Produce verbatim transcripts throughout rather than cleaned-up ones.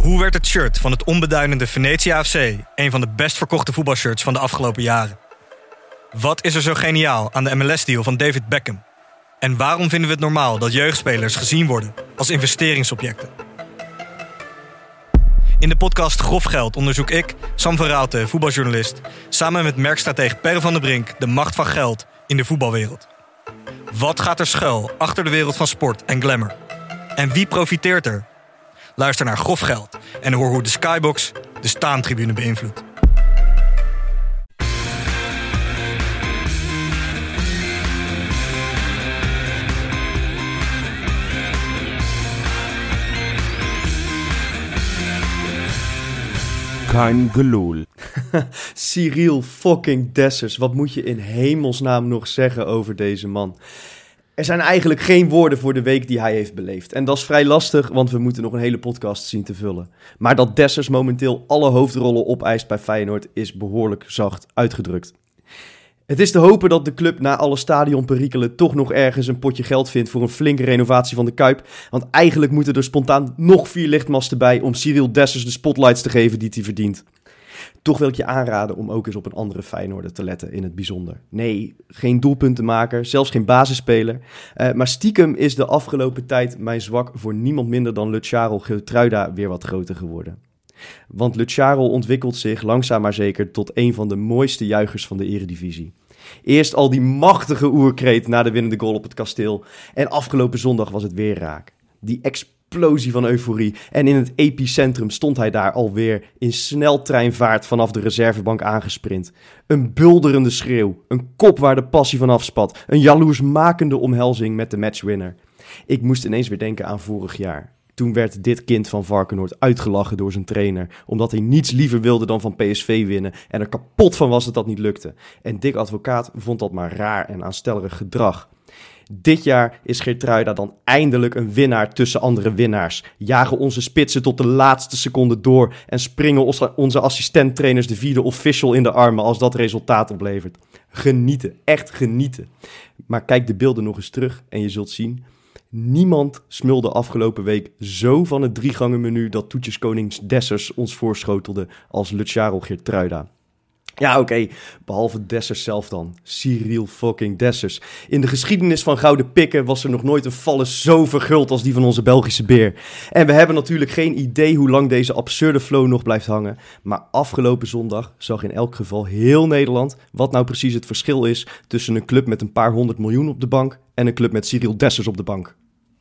Hoe werd het shirt van het onbeduidende Venetia F C een van de best verkochte voetbalshirts van de afgelopen jaren? Wat is er zo geniaal aan de M L S-deal van David Beckham? En waarom vinden we het normaal dat jeugdspelers gezien worden als investeringsobjecten? In de podcast Grof Geld onderzoek ik, Sam van Raalte, voetbaljournalist, samen met merkstratege Per van der Brink de macht van geld in de voetbalwereld. Wat gaat er schuil achter de wereld van sport en glamour? En wie profiteert er? Luister naar Grof Geld en hoor hoe de Skybox de staantribune beïnvloedt. Kein gelul. Cyril fucking Dessers, wat moet je in hemelsnaam nog zeggen over deze man? Er zijn eigenlijk geen woorden voor de week die hij heeft beleefd. En dat is vrij lastig, want we moeten nog een hele podcast zien te vullen. Maar dat Dessers momenteel alle hoofdrollen opeist bij Feyenoord is behoorlijk zacht uitgedrukt. Het is te hopen dat de club na alle stadionperikelen toch nog ergens een potje geld vindt voor een flinke renovatie van de Kuip. Want eigenlijk moeten er spontaan nog vier lichtmasten bij om Cyril Dessers de spotlights te geven die hij verdient. Toch wil ik je aanraden om ook eens op een andere Feyenoorder te letten in het bijzonder. Nee, geen doelpuntenmaker, zelfs geen basisspeler. Uh, maar stiekem is de afgelopen tijd mijn zwak voor niemand minder dan Luciano Geertruida weer wat groter geworden. Want Luciano ontwikkelt zich langzaam maar zeker tot een van de mooiste juichers van de Eredivisie. Eerst al die machtige oerkreet na de winnende goal op het kasteel. En afgelopen zondag was het weer raak. Die explosie van euforie. En in het epicentrum stond hij daar alweer in sneltreinvaart vanaf de reservebank aangesprint. Een bulderende schreeuw. Een kop waar de passie van afspat. Een jaloersmakende omhelzing met de matchwinner. Ik moest ineens weer denken aan vorig jaar. Toen werd dit kind van Varkenoord uitgelachen door zijn trainer, omdat hij niets liever wilde dan van P S V winnen en er kapot van was dat dat niet lukte. En Dick Advocaat vond dat maar raar en aanstellerig gedrag. Dit jaar is Geertruida dan eindelijk een winnaar tussen andere winnaars. Jagen onze spitsen tot de laatste seconde door en springen onze assistenttrainers de vierde official in de armen als dat resultaat oplevert. Genieten, echt genieten. Maar kijk de beelden nog eens terug en je zult zien, niemand smulde afgelopen week zo van het driegangenmenu dat toetjeskonings Dessers ons voorschotelde als Luciano Geertruida. Ja, oké, okay. Behalve Dessers zelf dan. Cyril fucking Dessers. In de geschiedenis van Gouden Pikken was er nog nooit een vallen zo verguld als die van onze Belgische beer. En we hebben natuurlijk geen idee hoe lang deze absurde flow nog blijft hangen. Maar afgelopen zondag zag in elk geval heel Nederland wat nou precies het verschil is tussen een club met een paar honderd miljoen op de bank en een club met Cyril Dessers op de bank.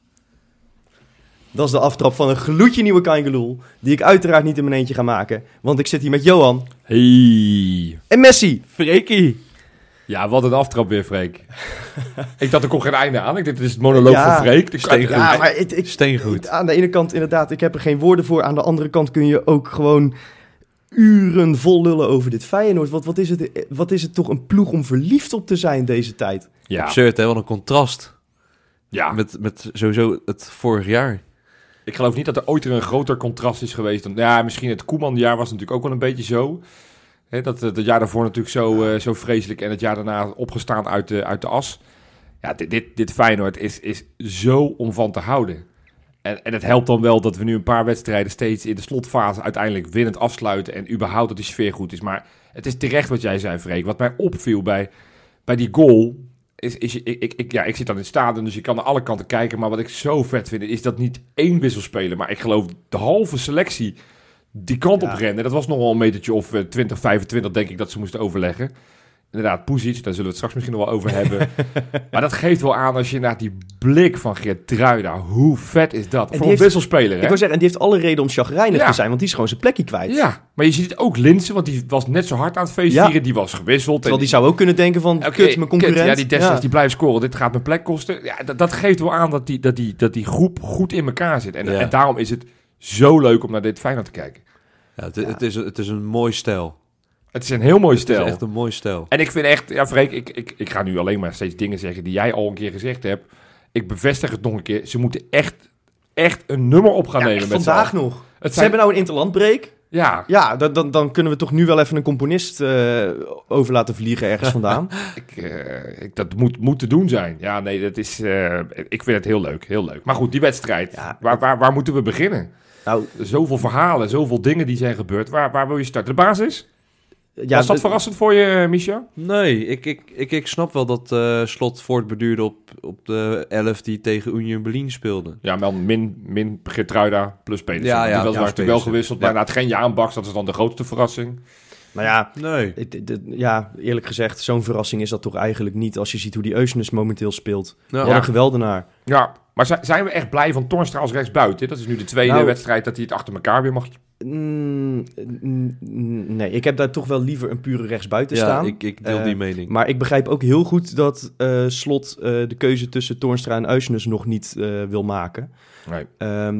Dat is de aftrap van een gloedje nieuwe Kaingeloel, die ik uiteraard niet in mijn eentje ga maken, want ik zit hier met Johan. Hey. En Messi. Freekie. Ja, wat een aftrap weer, Freek. Ik dacht, er komt geen einde aan. Ik dacht, dit is het monoloog ja, van Freek. Steengoed. Ja, maar het, ik, Steengoed. Aan de ene kant inderdaad, ik heb er geen woorden voor. Aan de andere kant kun je ook gewoon uren vol lullen over dit Feyenoord. Wat, wat, is het, wat is het toch een ploeg om verliefd op te zijn deze tijd? Ja. Absurd, hè? Wat een contrast. Ja. Met, met sowieso het vorig jaar. Ik geloof niet dat er ooit er een groter contrast is geweest. Dan, ja, misschien het Koeman-jaar was natuurlijk ook wel een beetje zo. Hè, dat het jaar daarvoor natuurlijk zo, uh, zo vreselijk en het jaar daarna opgestaan uit de, uit de as. Ja, dit, dit, dit Feyenoord is, is zo om van te houden. En, en het helpt dan wel dat we nu een paar wedstrijden steeds in de slotfase uiteindelijk winnend afsluiten en überhaupt dat die sfeer goed is. Maar het is terecht wat jij zei, Freek. Wat mij opviel bij, bij die goal is, is ik, ik, ik, ja, ik zit dan in het stadion, dus je kan naar alle kanten kijken. Maar wat ik zo vet vind, is dat niet één wisselspeler, maar ik geloof de halve selectie die kant op ja. rende. Dat was nog wel een metertje of uh, twintig, vijfentwintig, denk ik, dat ze moesten overleggen. Inderdaad, Pusic, daar zullen we het straks misschien nog wel over hebben. Maar dat geeft wel aan als je naar die blik van Geertruida, hoe vet is dat? En voor een heeft, wisselspeler, hè? Ik wil zeggen, en die heeft alle reden om chagrijnig ja. te zijn, want die is gewoon zijn plekje kwijt. Ja, maar je ziet het ook Linssen, want die was net zo hard aan het feestvieren, ja. die was gewisseld. Terwijl die zou ook kunnen denken van, okay, kut, mijn concurrent. Kut, ja, die Dessers, ja. die blijft scoren, dit gaat mijn plek kosten. Ja, dat, dat geeft wel aan dat die, dat, die, dat die groep goed in elkaar zit. En, ja. en daarom is het zo leuk om naar dit Feyenoord te kijken. Ja, het, ja. het, is, het is een mooi stijl. Het is een heel mooi stijl. Het is echt een mooi stijl. En ik vind echt, ja Freek, ik, ik, ik ga nu alleen maar steeds dingen zeggen die jij al een keer gezegd hebt. Ik bevestig het nog een keer. Ze moeten echt, echt een nummer op gaan ja, nemen. Met vandaag nog. Het Ze zijn... hebben nou een interlandbreak. Ja. Ja, dan, dan, dan kunnen we toch nu wel even een componist uh, over laten vliegen ergens vandaan. ik, uh, ik, dat moet, moet te doen zijn. Ja, nee, dat is, uh, ik vind het heel leuk, heel leuk. Maar goed, die wedstrijd, ja, waar, waar, waar moeten we beginnen? Nou, Zoveel verhalen, zoveel dingen die zijn gebeurd. Waar, waar wil je starten? De basis? ja, Was dat d- verrassend voor je, Micha? Nee, ik, ik, ik, ik snap wel dat uh, Slot voortbeduurde op, op de elf die tegen Union Berlin speelde. Ja, wel min, min Geertruida plus Pedersen. Ja, ja, die was ja, natuurlijk wel Pedersen. gewisseld. Ja. Maar na het geen Jaan Baks, dat is dan de grootste verrassing. nou ja, Nee. het- het- ja, eerlijk gezegd, zo'n verrassing is dat toch eigenlijk niet als je ziet hoe die Eusnes momenteel speelt. Ja. Wat een geweldenaar. Ja, maar zi- zijn we echt blij van Toornstra als rechtsbuiten? Dat is nu de tweede Nou- wedstrijd dat hij het achter elkaar weer mag. Mm, mm, nee, ik heb daar toch wel liever een pure rechtsbuiten Ja, staan. ik, ik deel Eh, die mening. Maar ik begrijp ook heel goed dat eh, Slot eh, de keuze tussen Toornstra en Eusnes nog niet eh, wil maken. Nee. Ehm,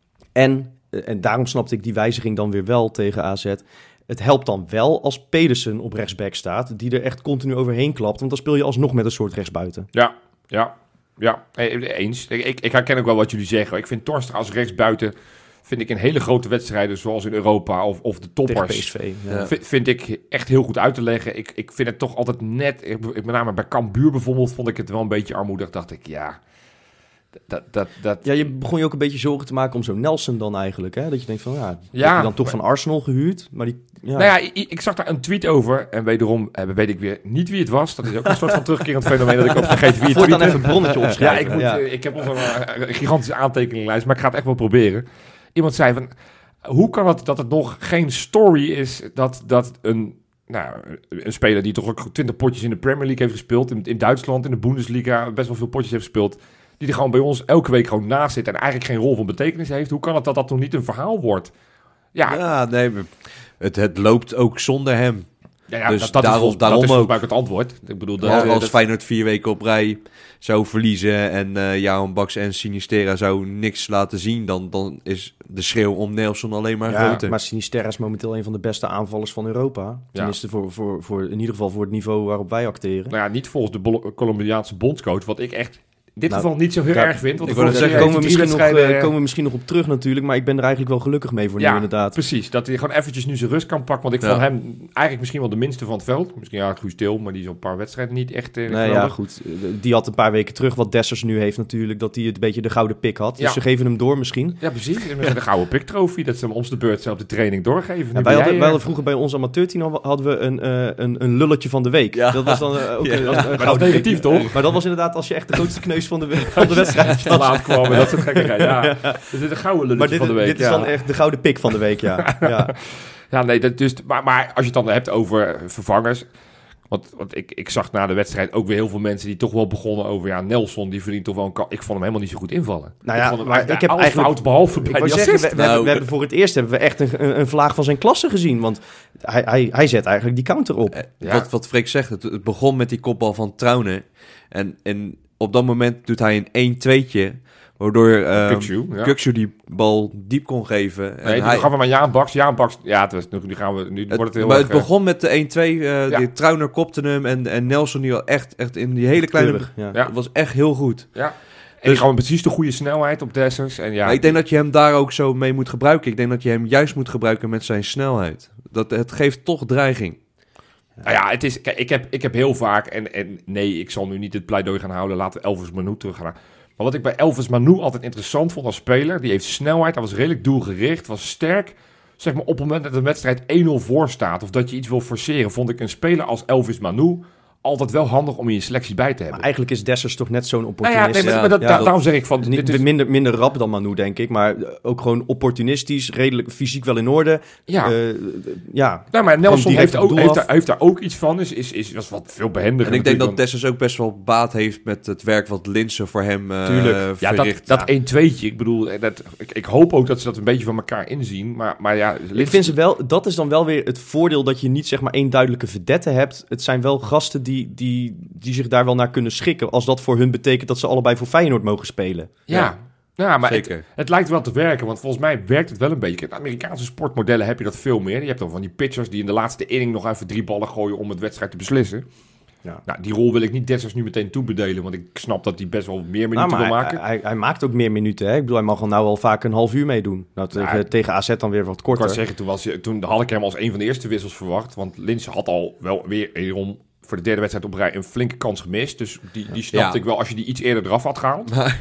en, eh, en daarom snapte ik die wijziging dan weer wel tegen A Z. Het helpt dan wel als Pedersen op rechtsback staat, die er echt continu overheen klapt. Want dan speel je alsnog met een soort rechtsbuiten. Ja, ja, ja, eh, eens. Ik, ik, ik herken ook wel wat jullie zeggen. Ik vind Toornstra als rechtsbuiten, vind ik in hele grote wedstrijden zoals in Europa of, of de Tegen toppers, P S V. Ja. Ja. vind, vind ik echt heel goed uit te leggen. Ik, ik vind het toch altijd net, ik, ik- met name bij Cambuur bijvoorbeeld, vond ik het wel een beetje armoedig. Dacht ik, ja, dat, dat, dat, Ja, je begon je ook een beetje zorgen te maken om zo'n Nelson dan eigenlijk. Hè? Dat je denkt van, ja, Ja, heb je dan toch maar- van Arsenal gehuurd? Maar die, ja. Nou ja, ik, ik zag daar een tweet over. En wederom eh, weet ik weer niet wie het was. Dat is ook een soort van terugkerend fenomeen dat ik ook vergeet wie het Voortaan tweette. even een bronnetje Ja, opschrijven. ik, moet, eh, ik heb nog een, eh, een gigantische aantekeninglijst, maar ik ga het echt wel proberen. Iemand zei van, hoe kan het dat het nog geen story is dat, dat een, nou, een speler die toch ook twintig potjes in de Premier League heeft gespeeld, in, in Duitsland, in de Bundesliga, best wel veel potjes heeft gespeeld, die er gewoon bij ons elke week gewoon naast zit en eigenlijk geen rol van betekenis heeft. Hoe kan het dat dat nog niet een verhaal wordt? Ja, ja, Ja, nee, maar het, het loopt ook zonder hem. ja, Dus dat, dat daarom- is volgens, daarom dat is volgens ook. mij ook het antwoord. Ik bedoel, dat, als eh, als dat- Feyenoord vier weken op rij zou verliezen en eh Jaan Baks en Sinistera zou niks laten zien, dan, dan is de schreeuw om Nelson alleen maar Ja, groter. maar Sinisterra is momenteel een van de beste aanvallers van Europa. Tenminste, voor, voor, voor, in ieder geval voor het niveau waarop wij acteren. nou ja, niet volgens de Bol- Colombiaanse bondscoach, wat ik echt in dit Nou, geval niet zo heel ja, erg vind. Want ik de wou net vorige Daar keer komen we, heeft hij misschien drie nog, eh, wedstrijden- komen we misschien nog op terug natuurlijk. Maar ik ben er eigenlijk wel gelukkig mee voor nu Ja, inderdaad. Precies, dat hij gewoon eventjes nu zijn rust kan pakken. Want ik Ja. vond hem eigenlijk misschien wel de minste van het veld. Misschien ja, Guus Til, maar die is op een paar wedstrijden niet echt eh, Nee, ja, geweldig. goed. Eh, Die had een paar weken terug wat Dessers nu heeft natuurlijk. Dat hij het een beetje de gouden pik had. Dus Ja. ze geven hem door misschien. Ja, precies. En met de gouden piktrofie, dat ze hem om de beurt zelf de training doorgeven. Nu Ja, ben wij, hadden, jij, wij eh, hadden vroeger bij ons amateurteam hadden we een, eh, een, een lulletje van de week. Ja. Dat was dan eh, ook Ja. een, een, maar dat is gouden negatief, pik. toch? Maar dat was inderdaad als je echt de grootste kneus van de, we- van de wedstrijd Te was. laat kwam en dat soort gekkigheid. Ja. Dus dit is een gouden lulletje Maar dit, van de week. dit is ja. dan echt de gouden pik van de week, ja. ja. Ja, nee, dat dus, maar, maar als je het dan hebt over vervangers. Want, want ik, ik zag na de wedstrijd ook weer heel veel mensen die toch wel begonnen over... Ja, Nelson, die verdient toch wel een kans. Ik vond hem helemaal niet zo goed invallen. Nou ja, ik vond hem maar eigenlijk ik heb alles eigenlijk- fout behalve Ik bij wou die zeggen, we, assist. we hebben, Nou, we hebben voor het eerst hebben we echt een, een, een vlaag van zijn klasse gezien. Want hij, hij, hij zet eigenlijk die counter op. Eh, Ja. Wat, wat Freek zegt, het, het begon met die kopbal van Trauner. En, en op dat moment doet hij een één tweetje, waardoor uh, Kukçu, ja. Kukçu die bal diep kon geven. En Nee, hij, toen gaan we maar Jaan Baks. Jaan Baks, ja, het was, nu gaan we, nu het, wordt het heel maar erg... het begon met de één twee. eh Ja. die Trauner kopte hem en, en Nelson die al echt, echt in die hele kleine... Keurig, ja. Ja. Het was echt heel goed. Ja. En Dus- die gewoon precies de goede snelheid op Dessers. En ja, Maar ik denk dat je hem daar ook zo mee moet gebruiken. Ik denk dat je hem juist moet gebruiken met zijn snelheid. Dat, het geeft toch dreiging. nou ja, het is, kijk, ik, heb, ik heb heel vaak... En, en nee, ik zal nu niet het pleidooi gaan houden. Laten we Elvis Manu teruggaan. Maar wat ik bij Elvis Manu altijd interessant vond als speler... Die heeft snelheid, hij was redelijk doelgericht, was sterk. Zeg maar op het moment dat een wedstrijd één nul voor staat... of dat je iets wil forceren... vond ik een speler als Elvis Manu... altijd wel handig om in je selectie bij te Maar hebben. eigenlijk is Dessers toch net zo'n Nou ja, opportunist. nee, maar, Ja, maar dat, ja, da- dat- daarom zeg ik van... Niet, dit is, minder, minder rap dan Manu, denk ik. Maar ook gewoon opportunistisch, redelijk fysiek wel in orde. ja. Eh, ja. Nou, maar Nelson direct heeft, op ook, doel heeft, af. daar, heeft daar ook iets van. Is, is, is, was wat veel behendiger. En ik denk dat natuurlijk Dessers ook best wel baat heeft met het werk wat Linsen voor hem eh Tuurlijk. dan- Ja, verricht. dat, dat één tweetje. Ik bedoel, eh, dat, ik, ik hoop ook dat ze dat een beetje van elkaar inzien. Maar, maar ja, Ik vind ze wel, dat is dan wel weer het voordeel dat je niet zeg maar één duidelijke vedette hebt. Het zijn wel gasten die, die, die zich daar wel naar kunnen schikken. Als dat voor hun betekent dat ze allebei voor Feyenoord mogen spelen. Ja, ja maar het, Zeker. het lijkt wel te werken. Want volgens mij werkt het wel een beetje. In Amerikaanse sportmodellen heb je dat veel meer. Je hebt dan van die pitchers die in de laatste inning nog even drie ballen gooien om het wedstrijd te beslissen. Ja. Nou, die rol wil ik niet Dessers nu meteen toebedelen. Want ik snap dat hij best wel meer minuten Nou, maar wil hij, maken. hij, hij maakt ook meer minuten. Hè? Ik bedoel, hij mag al nou al vaak een half uur meedoen. Nou, tegen, Ja. tegen A Z dan weer wat Ik kan korter. zeggen, toen, was, je- toen had ik hem als een van de eerste wissels verwacht. Want Linse had al wel weer wederom voor de derde wedstrijd op rij een flinke kans gemist. Dus die, die snapte Ja. ik wel als je die iets eerder eraf had gehaald. Maar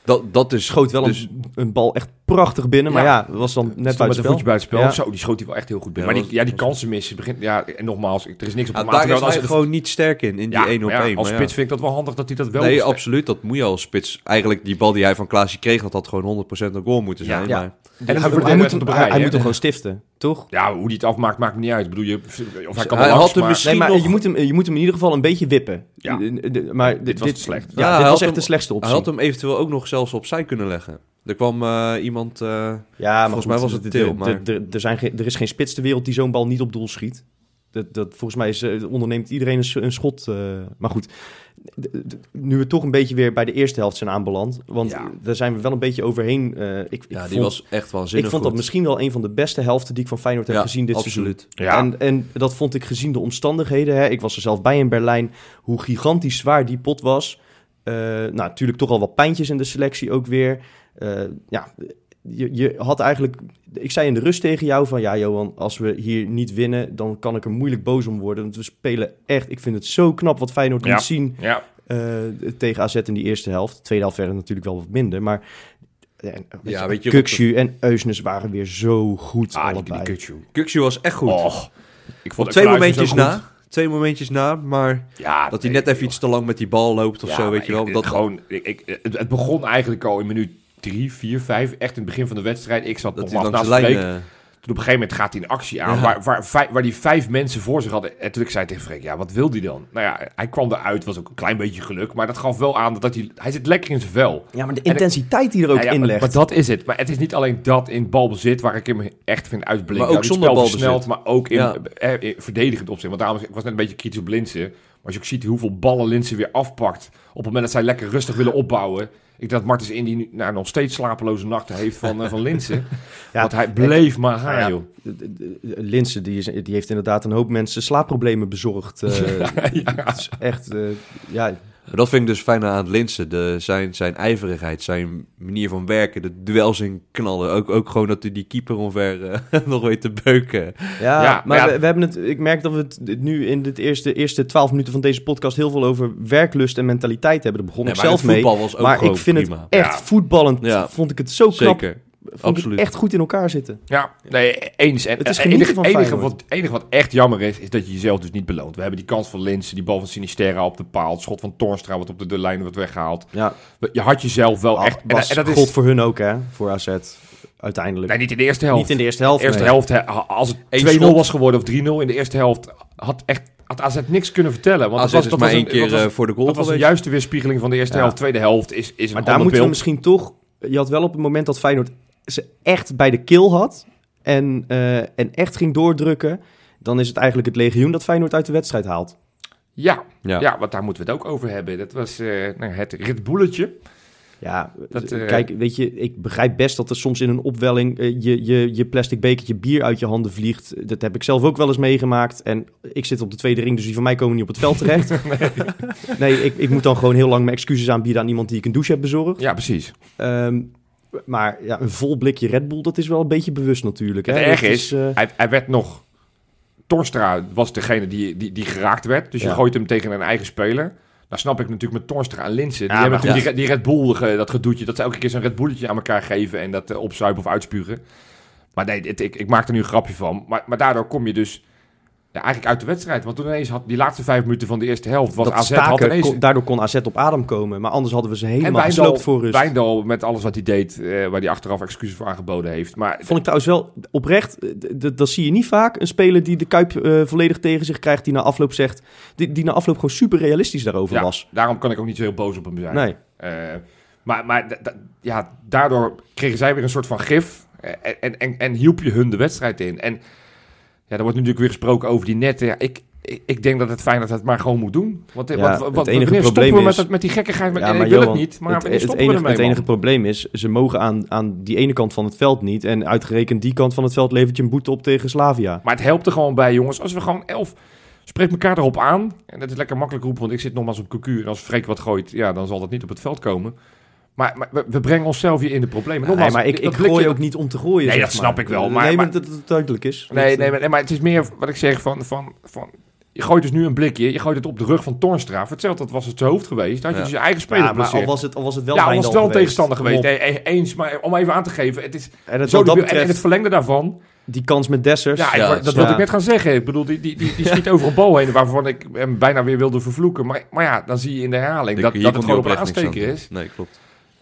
Dat, dat is... Schoot wel dus, een, een bal echt prachtig binnen. Maar ja, was dan net Stond met buiten een spel. voetje buiten spel. Ja. Zo, die schoot hij wel echt heel goed binnen. Ja, maar die, was- ja, die kansen missen. Begint, ja, en nogmaals, er is niks op ja, hem aan te daar is melden. hij Als gewoon niet sterk in, in die ja, één op maar ja, één. als maar spits ja. vind ik dat wel handig dat hij dat wel... Nee, doet. absoluut. Dat moet je als spits. Eigenlijk die bal die hij van Klaasje kreeg, dat had gewoon honderd procent een goal moeten zijn. Ja. Maar, En Hij, dat hij, voor de hij moet rest hem, op de hij, rij, hij hè? moet hem gewoon stiften, toch? Ja, hoe die het afmaakt, maakt me niet uit. Ik bedoel, je, of hij kan Hij wel had langs, hem maar... misschien- Nee, maar nog- je moet, hem, je moet hem in ieder geval een beetje wippen. Ja. Eh, de- Maar Dit was te slecht. Ja, Ja, dit hij was had echt hem- de slechtste optie. hij had hem eventueel ook nog zelfs opzij kunnen leggen. Er kwam eh, iemand... eh, Ja, maar Volgens mij goed, was het d- Til, d- maar- d- d- Er zijn geen- er is geen spits ter wereld die zo'n bal niet op doel schiet. Dat, dat, volgens mij is, eh, onderneemt iedereen een, s- een schot. eh, maar goed, d- d- nu we toch een beetje weer bij de eerste helft zijn aanbeland. Want Ja. daar zijn we wel een beetje overheen. eh, ik, ik ja, die vond, was echt waanzinnig ik vond dat goed. misschien wel een van de beste helften die ik van Feyenoord heb Ja, gezien dit absoluut. Ja. seizoen. En, en dat vond ik gezien de omstandigheden. Hè. Ik was er zelf bij in Berlijn. Hoe gigantisch zwaar die pot was. Eh, nou, natuurlijk toch al wat pijntjes in de selectie ook weer. Eh, ja, je, je had eigenlijk... Ik zei in de rust tegen jou van... Ja, Johan, als we hier niet winnen... dan kan ik er moeilijk boos om worden. Want we spelen echt... Ik vind het zo knap wat Feyenoord Ja. liet zien... Ja, eh, tegen A Z in die eerste helft. De tweede helft werd het natuurlijk wel wat minder. Maar ja, weet Ja, je, weet je, Kukçu en Eusnes waren weer zo goed ah, die, allebei. die kutje. Kukçu was echt goed. Oh, ik vond Op twee Kluivert momentjes zo goed. na. Twee momentjes na, maar Ja, dat hij nee, net even joh. iets te lang met die bal loopt of Ja, zo, maar weet je wel. ik- Dat, gewoon, ik, ik, het, het begon eigenlijk al in minuut drie, vier, vijf. Echt in het begin van de wedstrijd. Ik zat dat hij nogmaals langs de naast lijn... Freek. eh, Toen op een gegeven moment gaat hij in actie aan. Ja. Waar, waar, vijf, waar die vijf mensen voor zich hadden. En toen ik zei tegen Freek, ja, wat wil die dan? Nou ja, hij kwam eruit. Was ook een klein beetje geluk. Maar dat gaf wel aan dat hij... Hij zit lekker in zijn vel. Ja, maar de En ik- intensiteit die er ook Ja, ja, in maar, legt. maar dat is het. Maar het is niet alleen dat in balbezit waar ik hem echt vind uitblinken. Maar ook Ja, die zonder spel balbezit. versneld, maar ook in, Ja. eh, in verdedigend opzicht. Want daarom, ik was net een beetje kritisch op Linssen. Maar als je ook ziet hoeveel ballen Linssen weer afpakt. Op het moment dat zij lekker rustig willen opbouwen. Ik denk dat Martens Indy nu nou, nog steeds slapeloze nachten heeft van, uh, van Linssen. Ja, Want hij bleef maar gaan, ja, joh. De- de- de- Linssen, die, is, die heeft inderdaad een hoop mensen slaapproblemen bezorgd. eh. Het is echt, eh, ja, Maar dat vind ik dus fijn aan het Linssen. De, zijn, zijn ijverigheid, zijn manier van werken, de duels in knallen. Ook, ook gewoon dat hij die keeper omver eh, nog weet te beuken. ja, Ja, maar ja. We, we hebben het. Ik merk dat we het nu in de eerste, eerste twaalf minuten van deze podcast heel veel over werklust en mentaliteit hebben. Daar begon Nee, ik maar zelf het mee. voetbal was ook Maar gewoon ik vind prima. het echt Ja. voetballend. Ja. Vond ik het zo knap. Zeker, Vond absoluut. ik het echt goed in elkaar zitten. Ja, nee, eens. En Het is het genieten enige, van enige, Feyenoord. wat, enige wat echt jammer is, is dat je jezelf dus niet beloont. We hebben die kans van Linssen, die bal van Sinisterra op de paal, het schot van Toornstra wat op de, de lijn wordt weggehaald. Ja, Je had jezelf wel echt... was en, en dat gold is, voor hun ook, hè? Voor A Z. Uiteindelijk. nee, niet in de eerste helft. Niet in de eerste helft. De eerste nee. helft, hè, als het Eén twee nul schot. was geworden of drie nul in de eerste helft, had echt had A Z niks kunnen vertellen. Want A dat Z was, is dat maar was één een, keer dat was, eh, voor de goal dat was een geweest. juiste weerspiegeling van de eerste Ja. helft. Tweede helft is, is een Maar daar ander moeten we beeld. misschien toch... Je had wel op het moment dat Feyenoord ze echt bij de keel had... en, eh, en echt ging doordrukken... dan is het eigenlijk het legioen dat Feyenoord uit de wedstrijd haalt. Ja, Ja. ja. want daar moeten we het ook over hebben. Dat was eh, nou, het Red Bulletje. Ja, Dat, eh, eh, kijk, weet je, ik begrijp best dat er soms in een opwelling... eh, je, je, je plastic bekertje bier uit je handen vliegt. Dat heb ik zelf ook wel eens meegemaakt. En ik zit op de tweede ring, dus die van mij komen niet op het veld terecht. nee, nee ik, ik moet dan gewoon heel lang mijn excuses aanbieden aan iemand die ik een douche heb bezorgd. Ja, precies. Ehm, maar ja, een vol blikje Red Bull, dat is wel een beetje bewust natuurlijk. Hè? Het erg Dat is, eh, hij, hij werd nog... Torstra was degene die, die, die geraakt werd. Dus je Ja. gooit hem tegen een eigen speler. Dan snap ik natuurlijk met Torstra en Linssen. Die Ja, hebben maar natuurlijk die, die Red Bull, ge- dat gedoetje. Dat ze elke keer zo'n Red Bulletje aan elkaar geven. En dat uh, opzuipen of uitspugen. Maar nee, het, ik, ik maak er nu een grapje van. Maar, maar daardoor kom je dus ja, eigenlijk uit de wedstrijd. Want toen ineens had die laatste vijf minuten van de eerste helft... was dat A Z had staken, ineens... kon- daardoor kon A Z op adem komen. Maar anders hadden we ze en helemaal Wijndal, gesloopt voor rust. Wijndal met alles wat hij deed... eh, waar hij achteraf excuses voor aangeboden heeft. Maar Vond ik trouwens wel oprecht, eh, d- d- dat zie je niet vaak. Een speler die de Kuip eh, volledig tegen zich krijgt, die na afloop zegt... Die, die na afloop gewoon super realistisch daarover ja, was. daarom kan ik ook niet zo heel boos op hem zijn. Nee. Eh, maar maar d- d- ja, daardoor kregen zij weer een soort van gif. eh, En, en, en hielp je hun de wedstrijd in. En ja, er wordt natuurlijk weer gesproken over die netten. Ja, ik, ik, ik denk dat het fijn dat het maar gewoon moet doen. Want, Ja, wat, wat, het enige wanneer stoppen probleem we met, is- dat- met die gekkigheid? Met, Ja, en maar ik wil Johan, het niet, maar het, wanneer het, stoppen enige, we ermee, het enige man? probleem is, ze mogen aan, aan die ene kant van het veld niet. En uitgerekend die kant van het veld levert je een boete op tegen Slavia. Maar het helpt er gewoon bij, jongens. Als we gewoon elf... Spreek elkaar erop aan. En dat is lekker makkelijk roepen, want ik zit nogmaals op Q Q. En als Freek wat gooit, ja, dan zal dat niet op het veld komen. Maar, maar we, we brengen onszelf hier in de problemen. Nee, Nogmaals, maar ik, dat ik blikje- gooi ook niet om te gooien. Nee, zeg dat snap maar. ik wel, Nee, maar- maar maar- dat het duidelijk is. Nee, Dat, nee, eh, maar, nee, maar het is meer wat ik zeg van... van, van Je gooit dus nu een blikje, je gooit het op de rug van Toornstra. Voor hetzelfde, dat was het zijn hoofd geweest. Dan had je Ja. dus je eigen speler Ja, maar al geblesseerd. was het, al was het wel Ja, al was Wijndal het wel een geweest. tegenstander geweest. Kom op. Nee, eens, maar om even aan te geven, het is En het, zo wat dat debiel. En betreft, in het verlengde daarvan... die kans met Dessers. Ja, ik, Ja, dat ja. wilde ik net gaan zeggen. Ik bedoel, die, die, die, die schiet over een bal heen waarvan ik hem bijna weer wilde vervloeken. Maar, maar ja, dan zie je in de herhaling dat, Hier dat komt het gewoon die op een oprecht niks aansteker aan. is. Nee, klopt.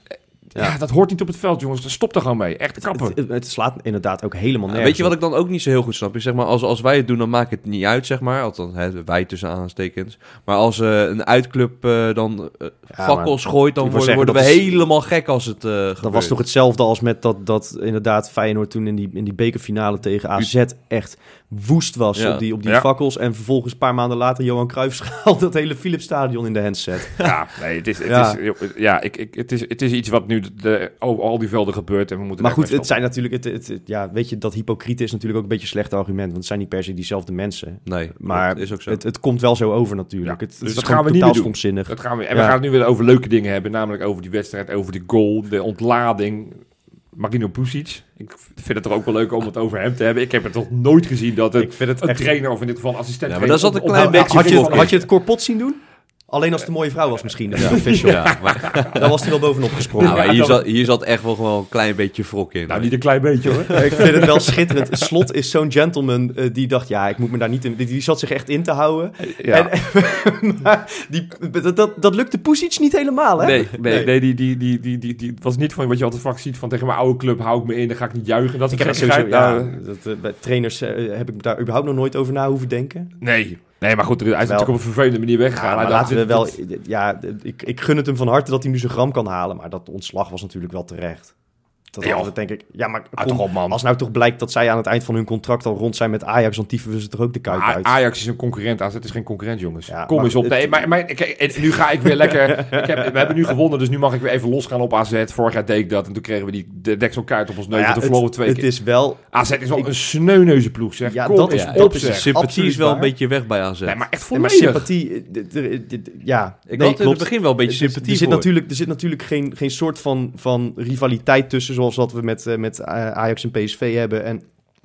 Ja. dat hoort niet op het veld, jongens. Stop er gewoon mee. Echt kappen. Het, het, het slaat inderdaad ook helemaal Ja, nergens weet je wat op. ik dan ook niet zo heel goed snap? Is zeg maar, als, als wij het doen, dan maakt het niet uit, zeg maar. Althans, hè, wij tussen aanstekens. Maar als uh, een uitclub uh, dan uh, Ja, fakkels gooit, dan ik wil worden, zeggen, worden we dat is- helemaal gek als het uh, gebeurt. Dat was toch hetzelfde als met dat, dat inderdaad Feyenoord toen in die, in die bekerfinale tegen A Z echt woest was Ja. op die, op die Ja. fakkels. En vervolgens een paar maanden later Johan Cruijffschaal dat hele Philipsstadion in de handset. Ja, nee, het is, het Ja. is, ja, ik, ik, het is, het is iets wat nu de, over al die velden gebeurt en we moeten Maar daar goed, mee het zijn natuurlijk, het, het, het- ja, weet je, dat hypocriete is natuurlijk ook een beetje een slecht argument. Want het zijn niet per se diezelfde mensen. Nee, Maar dat is ook zo. het, het komt wel zo over natuurlijk. Ja, het, het dus is dat gewoon gaan we niet totaal meer doen. stomzinnig. Dat gaan we, en Ja. we gaan het nu weer over leuke dingen hebben, namelijk over die wedstrijd, over de goal, de ontlading. Marino Pusic. Ik vind het er ook wel leuk om het over hem te hebben. Ik heb het nog nooit gezien dat het, Ik vind het een echt... trainer of in dit geval een assistent Ja, maar dat zat een klein op- beetje Had je, het, voor- had je het Corpot zien doen? Alleen als het een mooie vrouw was misschien. Ja. Official. Ja, maar, Daar was hij wel bovenop gesprongen. nou, maar Ja, hier, dat- zat, hier zat echt wel gewoon een klein beetje wrok in. Nou, niet een klein beetje hoor. Ik vind het wel schitterend. Slot is zo'n gentleman uh, die dacht, ja, ik moet me daar niet in... Die, die zat zich echt in te houden. Ja. En, maar die, dat, dat, dat lukte Pusic niet helemaal, hè? Nee, nee, Nee. nee die, die, die, die, die, die was niet van wat je altijd vaak ziet van tegen mijn oude club hou ik me in, dan ga ik niet juichen. Dat is Ik heb een dat sowieso, gekkigheid. ja, Nou, dat, uh, bij trainers uh, heb ik daar überhaupt nog nooit over na hoeven denken. nee. Nee, maar goed, hij is Wel. natuurlijk op een vervelende manier weggegaan. Ja, Hij maar dacht, laten we dit- wel... dit- Ja, ik, ik gun het hem van harte dat hij nu zijn gram kan halen. Maar dat ontslag was natuurlijk wel terecht. Dat Ja. hadden we, denk ik... Ja, maar Ah, kom, toch op, man. als nou toch blijkt dat zij aan het eind van hun contract al rond zijn met Ajax, dan tieven we ze toch ook de kuip A- uit. Ajax is een concurrent, A Z is geen concurrent, jongens. Ja, Kom maar eens op. het- Nee, maar, maar kijk, en nu ga ik weer lekker... ik heb, we hebben nu gewonnen, dus nu mag ik weer even losgaan op A Z. Vorig jaar deed ik dat en toen kregen we die de dekselkaart op ons neus. Nou ja, want we verloren twee het keer. is wel... A Z is wel ik- een sneuneuze ploeg, zeg. Ja, Kom dat eens is- op, dat is zeg. een Sympathie absoluut is wel waar. een beetje weg bij A Z. Nee, maar echt Nee, maar volledig. sympathie... eh, d- d- d- d- Ja, Ik nee, had in klopt. het begin wel een beetje Er- er- sympathie er zit voor. natuurlijk, er zit natuurlijk geen, geen soort van, van rivaliteit tussen, zoals wat we met, uh, met uh, Ajax en P S V hebben. En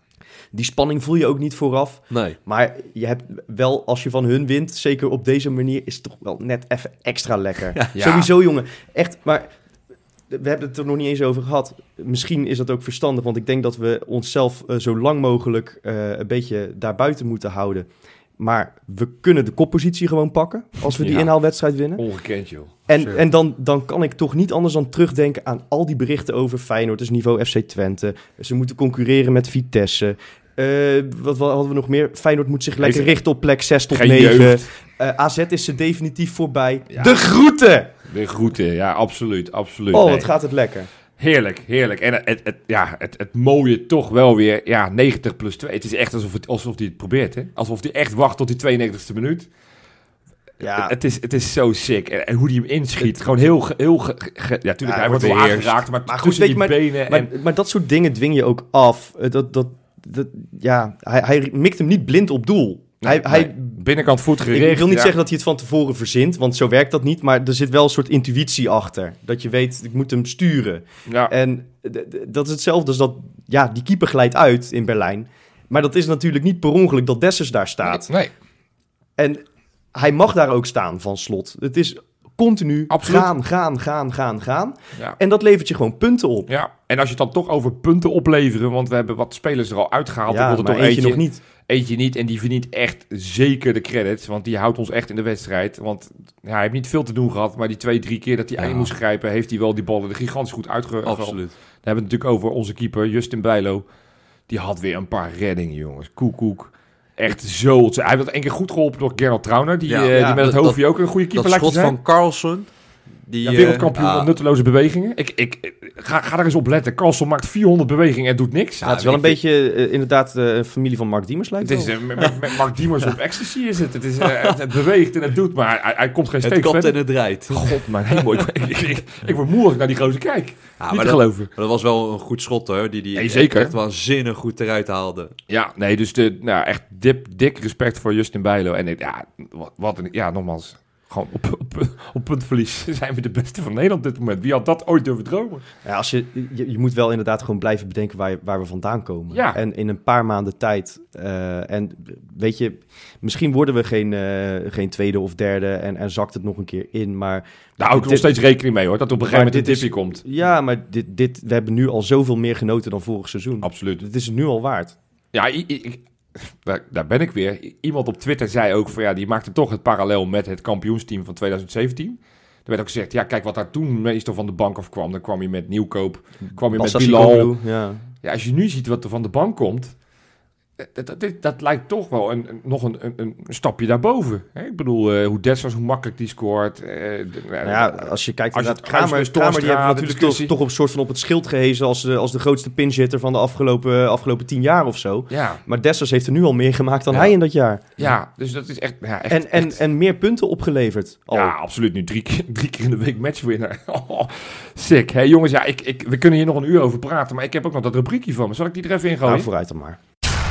die spanning voel je ook niet vooraf. Nee. Maar je hebt wel, als je van hun wint, zeker op deze manier, is het toch wel net even extra lekker. Ja. Ja. Sowieso, jongen. Echt, maar we hebben het er nog niet eens over gehad. Misschien is dat ook verstandig, want ik denk dat we onszelf uh, zo lang mogelijk uh, een beetje daarbuiten moeten houden. Maar we kunnen de koppositie gewoon pakken als we die Ja. inhaalwedstrijd winnen. Ongekend, joh. En, Sure. en dan, dan kan ik toch niet anders dan terugdenken aan al die berichten over Feyenoord. Dus niveau F C Twente. Ze moeten concurreren met Vitesse. Uh, wat, wat hadden we nog meer? Feyenoord moet zich lekker Heeft- richten op plek zes tot Geen negen. jeugd. Uh, A Z is ze definitief voorbij. Ja. De groeten! De groeten, ja, absoluut, absoluut. Oh, Nee. wat gaat het lekker. Heerlijk, heerlijk. En het, het, ja, het, het mooie toch wel weer, ja, negentig plus twee. Het is echt alsof, het, alsof hij het probeert, hè. Alsof hij echt wacht tot die tweeënnegentigste minuut. Ja, Het is, het is zo sick. En, en hoe hij hem inschiet. Gewoon heel... ge- heel ge, ge- ja, tuurlijk, Ja, hij hij wordt wel wordt aangeraakt, maar, Maar goed, tussen weet die je, benen maar, en... maar dat soort dingen dwing je ook af. Uh, Dat, dat, dat, ja, hij, hij mikt hem niet blind op doel. hij, Nee, hij, nee. Binnenkant voet Ik, gericht. ik wil niet ja. zeggen dat hij het van tevoren verzint, want zo werkt dat niet. Maar er zit wel een soort intuïtie achter. Dat je weet, ik moet hem sturen. Ja. En d- d- dat is hetzelfde als dat, ja, die keeper glijdt uit in Berlijn. Maar dat is natuurlijk niet per ongeluk dat Dessers daar staat. Nee, En hij mag daar ook staan van Slot. Het is continu Absoluut. gaan, gaan, gaan, gaan, gaan. ja. En dat levert je gewoon punten op. Ja, en als je het dan toch over punten opleveren, want we hebben wat spelers er al uitgehaald. Ja, ik wilde maar toch eentje, eentje, nog niet. eentje niet. En die verdient echt zeker de credits, want die houdt ons echt in de wedstrijd. Want ja, hij heeft niet veel te doen gehad, maar die twee, drie keer dat hij Ja. in moest grijpen, heeft hij wel die ballen er gigantisch goed uitgehaald. Absoluut. Dan hebben we het natuurlijk over onze keeper, Justin Bijlo. Die had weer een paar reddingen, jongens. Koek, koek. Echt zo. Hij werd één keer goed geholpen door Gerald Trauner, die, Ja, eh, ja, die met het dat- hoofdje ook een goede keeper Dat lijkt te schot zijn. van Carlson. Die, Ja, eh, wereldkampioen ah, met nutteloze bewegingen. Ik, ik, ik- ga, ga er eens op letten. Carlson maakt vierhonderd bewegingen en doet niks. Ja, het is wel een ik vind- beetje uh, inderdaad uh, een familie van Mark Diemers lijkt Het is wel. eh, met, met- met Mark Diemers op ecstasy is het. Het, is, eh, het, het beweegt en het doet, maar hij, hij komt geen Het steek kapt en verder. het draait. God, mijn hemel. Ik, ik, ik, ik word moe als ik naar die gozer kijk. Ja, Niet maar te dat, geloven. maar dat was wel een goed schot hoor. Die, die Nee, zeker. echt waanzinnig goed eruit haalde. Ja, nee, dus de, nou, echt dip, dik respect voor Justin Bijlo. En ik- ja, wat, wat een, ja, nogmaals, Gewoon op, op, op puntverlies zijn we de beste van Nederland op dit moment. Wie had dat ooit durven dromen? Ja, als je, je, je moet wel inderdaad gewoon blijven bedenken waar, je, waar we vandaan komen. Ja. En in een paar maanden tijd. Uh, en weet je, misschien worden we geen, uh, geen tweede of derde en, en zakt het nog een keer in. Maar daar hou ik nog steeds rekening mee hoor, dat op een gegeven moment een tipje komt. Ja, maar dit, dit, we hebben nu al zoveel meer genoten dan vorig seizoen. Absoluut. Het is het nu al waard. Ja, ik, ik, daar, daar ben ik weer. Iemand op Twitter zei ook van ja, die maakte toch het parallel met het kampioensteam van twintig zeventien. Er werd ook gezegd, ja, kijk wat daar toen meestal van de bank af kwam. Dan kwam je met Nieuwkoop, kwam je Bassa met Bilal. Sikoglu, ja. Ja, als je nu ziet wat er van de bank komt, dat, dat, dat, dat lijkt toch wel een, een, nog een, een, een stapje daarboven. Hè? Ik bedoel, uh, hoe Dessers, hoe makkelijk die scoort. Uh, de, nou ja, als je kijkt als naar je het Kramer, Kramer, Kramer die hebben we natuurlijk toch, discussie. toch op een soort van op het schild gehezen als de, als de grootste pinchitter van de afgelopen, afgelopen tien jaar of zo. Ja. Maar Dessers heeft er nu al meer gemaakt dan ja. hij in dat jaar. Ja, dus dat is echt... Ja, echt en, en, echt. en meer punten opgeleverd al. Ja, absoluut. Nu drie keer, drie keer in de week matchwinner. Oh, sick. Hey, jongens, ja, ik, ik, we kunnen hier nog een uur over praten, maar ik heb ook nog dat rubriekje van me. Zal ik die er even in gooien? Nou, vooruit dan maar.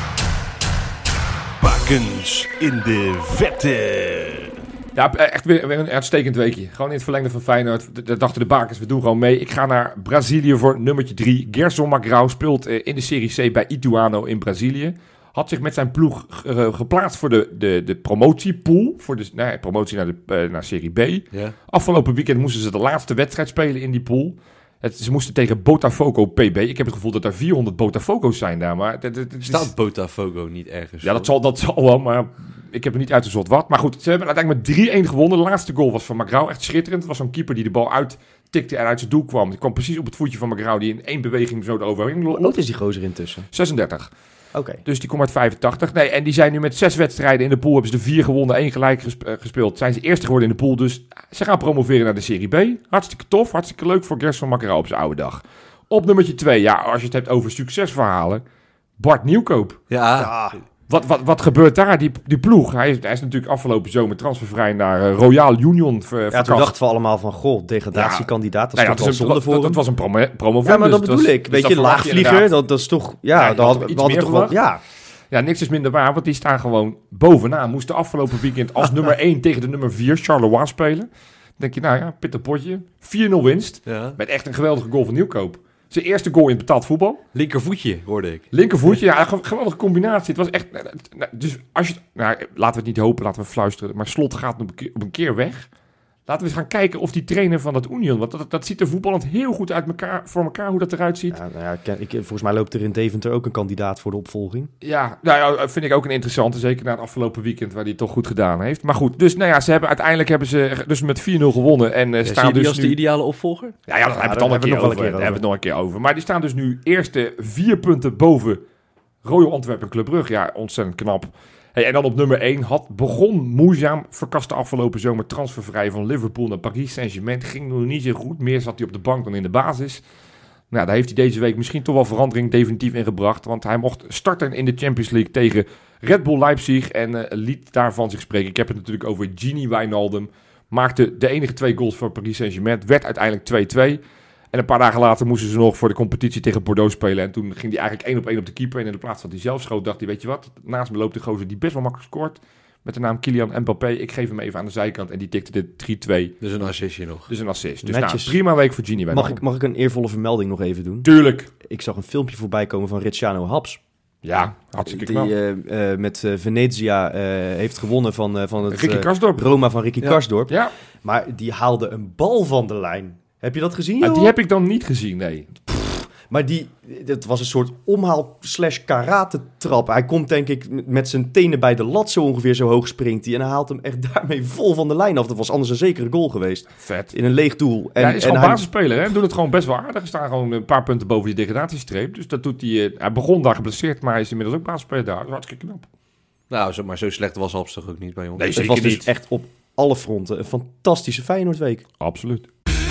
Bakens in de vette. Ja, echt weer, weer een uitstekend weekje. Gewoon in het verlengde van Feyenoord. Dat dachten de bakers, we doen gewoon mee. Ik ga naar Brazilië voor nummertje drie. Gerson Magrão speelt in de Serie C bij Ituano in Brazilië. Had zich met zijn ploeg ge- geplaatst voor de, de, de promotiepool. Voor de nee, promotie naar, de, uh, naar Serie B. Ja. Afgelopen weekend moesten ze de laatste wedstrijd spelen in die pool. Het, ze moesten tegen Botafogo P B. Ik heb het gevoel dat er vierhonderd Botafogo's zijn daar. Maar het, het, het is... Staat Botafogo niet ergens? Ja, dat zal, dat zal wel, maar ik heb er niet uitgezocht wat. Maar goed, ze hebben uiteindelijk met drie-een gewonnen. De laatste goal was van Magrão. Echt schitterend. Het was zo'n keeper die de bal uittikte en uit zijn doel kwam. Die kwam precies op het voetje van Magrão, die in één beweging zo eroverheen. Hoe oud is die gozer intussen? zesendertig. Oké. Okay. Dus die komt uit vijfentachtig. Nee, en die zijn nu met zes wedstrijden in de pool. Hebben ze er vier gewonnen, één gelijk gespe- uh, gespeeld. Zijn ze eerste geworden in de pool. Dus ze gaan promoveren naar de Serie B. Hartstikke tof, hartstikke leuk voor Gerson Magrão op zijn oude dag. Op nummertje twee, ja, als je het hebt over succesverhalen. Bart Nieuwkoop. Ja. ja. Wat, wat, wat gebeurt daar, die, die ploeg? Hij is, hij is natuurlijk afgelopen zomer transfervrij naar uh, Royal Union ver, Ja, toen dachten we allemaal van, goh, degradatiekandidaat, dat is nou toch ja, wel zonde voor dat, hem. dat was een promo, promovendus. Ja, maar dat bedoel was, ik. Weet dus je, dat laagvlieger, dat, dat is toch... Ja, Ja, dat hadden we hadden toch wel... Ja. Ja, niks is minder waar, want die staan gewoon bovenaan. Moesten afgelopen weekend als nummer één tegen de nummer vier, Charleroi, spelen. Dan denk je, nou ja, pittig potje. vier nul winst, ja. Met echt een geweldige goal van Nieuwkoop. Zijn eerste goal in betaald voetbal. Linkervoetje, hoorde ik. Linkervoetje, ja, een geweldige combinatie. Het was echt... Dus als je... Nou, laten we het niet hopen, laten we fluisteren. Maar Slot gaat op een keer, op een keer weg. Laten we eens gaan kijken of die trainer van het Union... Want dat, dat ziet er voetballend heel goed uit elkaar, voor elkaar, hoe dat eruit ziet. Ja, nou ja, ik, volgens mij loopt er in Deventer ook een kandidaat voor de opvolging. Ja, nou ja, vind ik ook een interessante. Zeker na het afgelopen weekend, waar hij het toch goed gedaan heeft. Maar goed, dus nou ja, ze hebben uiteindelijk hebben ze dus met vier nul gewonnen. En uh, ja, staan zie je dus als nu... de ideale opvolger? Ja, ja, daar hebben we het dan een keer over. Daar hebben we het nog een keer over. Maar die staan dus nu eerste vier punten boven Royal Antwerpen Club Brugge. Ja, ontzettend knap. Hey, en dan op nummer één had begon moeizaam, verkaste afgelopen zomer transfervrij van Liverpool naar Paris Saint-Germain. Ging nog niet zo goed, meer zat hij op de bank dan in de basis. Nou, daar heeft hij deze week misschien toch wel verandering definitief in gebracht. Want hij mocht starten in de Champions League tegen Red Bull Leipzig en uh, liet daarvan zich spreken. Ik heb het natuurlijk over Gini Wijnaldum. Maakte de enige twee goals voor Paris Saint-Germain. Het werd uiteindelijk twee-twee. En een paar dagen later moesten ze nog voor de competitie tegen Bordeaux spelen. En toen ging hij eigenlijk één op één op de keeper. En in de plaats dat hij zelf schoot, dacht hij, weet je wat? Naast me loopt de gozer die best wel makkelijk scoort. Met de naam Kylian Mbappé. Ik geef hem even aan de zijkant. En die tikte dit drie-twee. Dus een assistje nog. Dus een assist. Dus nou, prima week voor Gini. Mag ik, mag ik een eervolle vermelding nog even doen? Tuurlijk. Ik zag een filmpje voorbij komen van Ricciano Haps. Ja, hartstikke knap. Die uh, uh, met uh, Venezia uh, heeft gewonnen van, uh, van het Ricky Karsdorp. Uh, Roma van Ricky ja. Karsdorp. Ja. Maar die haalde een bal van de lijn. Heb je dat gezien? Ah, die heb ik dan niet gezien, nee. Pff, maar die, het was een soort omhaal slash karate trap. Hij komt denk ik met zijn tenen bij de lat zo ongeveer, zo hoog springt hij. En hij haalt hem echt daarmee vol van de lijn af. Dat was anders een zekere goal geweest. Vet. In een leeg doel. En, ja, hij is en gewoon hij... basisspeler, hè? Doet het gewoon best wel aardig. Er staan gewoon een paar punten boven die degradatiestreep. Dus dat doet hij... Uh, hij begon daar geblesseerd, maar hij is inmiddels ook basisspeler daar. Dat is hartstikke knap. Nou, zo, maar zo slecht was Haps toch ook niet bij ons? Nee, het was dus niet. echt op alle fronten een fantastische Feyenoordweek. Absoluut.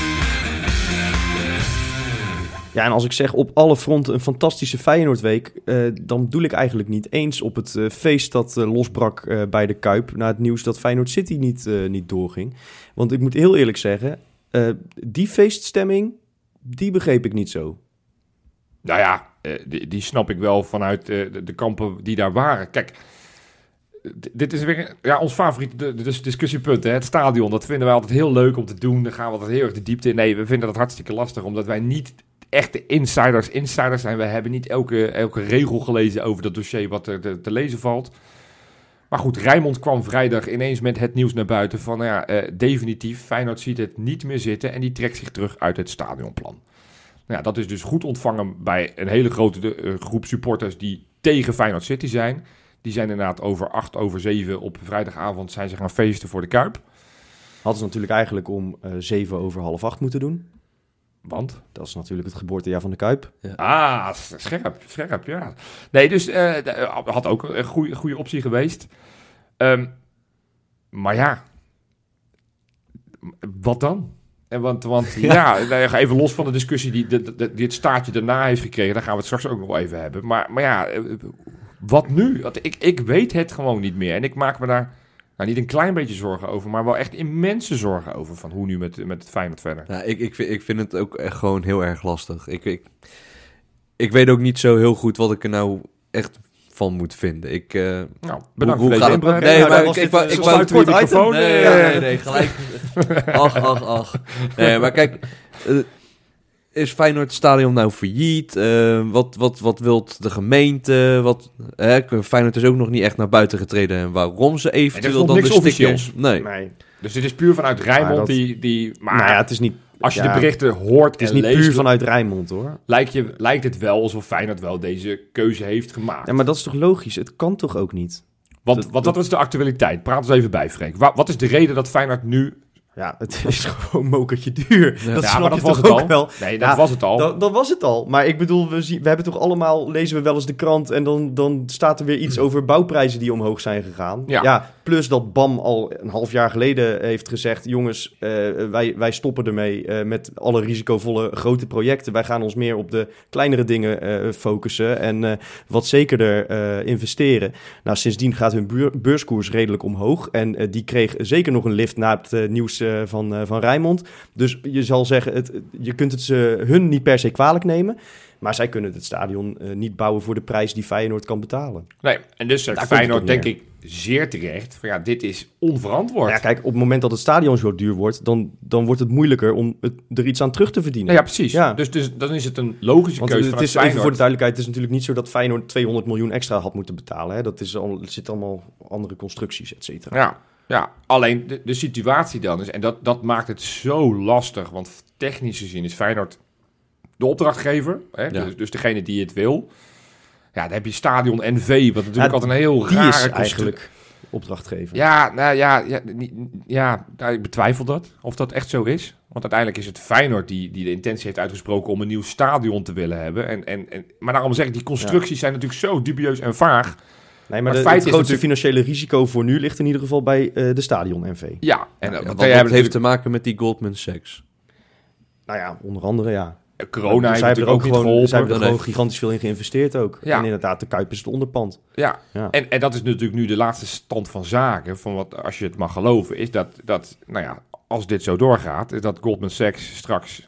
Ja, en als ik zeg op alle fronten een fantastische Feyenoordweek, uh, dan doe ik eigenlijk niet eens op het uh, feest dat uh, losbrak uh, bij de Kuip, na het nieuws dat Feyenoord City niet, uh, niet doorging. Want ik moet heel eerlijk zeggen, uh, die feeststemming, die begreep ik niet zo. Nou ja, uh, die, die snap ik wel vanuit uh, de, de kampen die daar waren. Kijk, d- dit is weer ja, ons favoriete de, de discussiepunt, hè? Het stadion. Dat vinden wij altijd heel leuk om te doen. Dan gaan we altijd heel erg de diepte in. Nee, we vinden dat hartstikke lastig, omdat wij niet echte insiders insiders zijn. We hebben niet elke, elke regel gelezen over dat dossier wat er te, te lezen valt. Maar goed, Rijnmond kwam vrijdag ineens met het nieuws naar buiten van, nou ja, uh, definitief, Feyenoord ziet het niet meer zitten en die trekt zich terug uit het stadionplan. Nou ja, dat is dus goed ontvangen bij een hele grote uh, groep supporters die tegen Feyenoord City zijn. Die zijn inderdaad over acht, over zeven op vrijdagavond zijn ze gaan feesten voor de Kuip. Hadden ze natuurlijk eigenlijk om uh, zeven over half acht moeten doen. Want? Dat is natuurlijk het geboortejaar van de Kuip. Ja. Ah, scherp, scherp, ja. Nee, dus uh, had ook een goede, goede optie geweest. Um, maar ja, wat dan? En want, want ja, ja, even los van de discussie die, de, de, die het staartje daarna heeft gekregen, daar gaan we het straks ook nog wel even hebben. Maar, maar ja, wat nu? Want ik, ik weet het gewoon niet meer. En ik maak me daar nou, niet een klein beetje zorgen over, maar wel echt immense zorgen over van hoe nu met, met het Feyenoord verder. Ja, ik, ik, vind, ik vind het ook echt gewoon heel erg lastig. Ik, ik, ik weet ook niet zo heel goed wat ik er nou echt van moet vinden. Ik, uh, nou, bedankt hoe, voor hoe deze inbreng. Nee, nou, maar was ik, ik, dit, ik, uh, ik zo'n wou kort item. Nee, nee, nee, nee, gelijk. Ach, ach, ach. Nee, maar kijk, uh, is Feyenoord het stadion nou failliet? Uh, wat, wat, wat wilt de gemeente? Wat, uh, Feyenoord is ook nog niet echt naar buiten getreden. En waarom ze eventueel nog dan niks de stickers... officieels. Nee. Nee. Dus dit is puur vanuit Rijnmond dat, die, die... Maar nou ja, het is niet... als je ja, de berichten hoort Het is en niet leest, puur vanuit Rijnmond, hoor. lijkt, je, lijkt het wel alsof Feyenoord wel deze keuze heeft gemaakt. Ja, maar dat is toch logisch? Het kan toch ook niet? Want dat, wat, wat is de actualiteit? Praat eens even bij, Freek. Wa, wat is de reden dat Feyenoord nu... Ja, het is gewoon mokertje duur. Ja. Dat ja, snap maar dat je was toch het ook al. wel? Nee, dat Ja, was het al. Dat, dat was het al. Maar ik bedoel, we, zien, we hebben toch allemaal... Lezen we wel eens de krant en dan, dan staat er weer iets over bouwprijzen die omhoog zijn gegaan. Ja. ja plus dat B A M al een half jaar geleden heeft gezegd... Jongens, uh, wij, wij stoppen ermee uh, met alle risicovolle grote projecten. Wij gaan ons meer op de kleinere dingen uh, focussen en uh, wat zekerder uh, investeren. Nou, sindsdien gaat hun buur, beurskoers redelijk omhoog. En uh, die kreeg zeker nog een lift na het uh, nieuws uh, van, uh, van Rijnmond. Dus je zal zeggen, het, je kunt het ze hun niet per se kwalijk nemen. Maar zij kunnen het stadion uh, niet bouwen voor de prijs die Feyenoord kan betalen. Nee, en dus zegt Daar komt Feyenoord, het denk op ik, zeer terecht. Van ja, dit is onverantwoord. Ja, kijk, op het moment dat het stadion zo duur wordt... dan, dan wordt het moeilijker om het, er iets aan terug te verdienen. Nou ja, precies. Ja. Dus, dus dan is het een logische Want keuze het vanuit is, even Feyenoord. voor de duidelijkheid, het is natuurlijk niet zo dat Feyenoord tweehonderd miljoen extra had moeten betalen. Hè? Dat is al, er zitten allemaal andere constructies, et cetera. Ja, ja, alleen de, de situatie dan is... en dat, dat maakt het zo lastig... want technisch gezien is Feyenoord de opdrachtgever. Hè? Ja. Dus, dus degene die het wil. Ja, dan heb je Stadion N V... wat natuurlijk Ja, altijd een heel Die rare is constru- eigenlijk opdrachtgever. Ja, nou ja, ja, niet- ja nou, ik betwijfel dat. Of dat echt zo is. Want uiteindelijk is het Feyenoord die, die de intentie heeft uitgesproken... om een nieuw stadion te willen hebben. En, en, en, maar daarom zeg ik, die constructies Ja. zijn natuurlijk zo dubieus en vaag... Nee, maar, Maar de, het feit het is grootste natuurlijk- financiële risico voor nu ligt in ieder geval bij uh, de Stadion N V. Ja, en Ja, want wat wij dat hebben heeft te natuurlijk... maken met die Goldman Sachs. Nou ja, onder andere ja. Corona heeft zij hebben natuurlijk er ook niet gewoon, geholpen. zij hebben er Nee. gewoon gigantisch veel in geïnvesteerd ook. Ja. En inderdaad, de Kuip is het onderpand. Ja, Ja. En, en dat is natuurlijk nu de laatste stand van zaken, van wat, als je het mag geloven, is dat, dat, nou ja, als dit zo doorgaat, is dat Goldman Sachs straks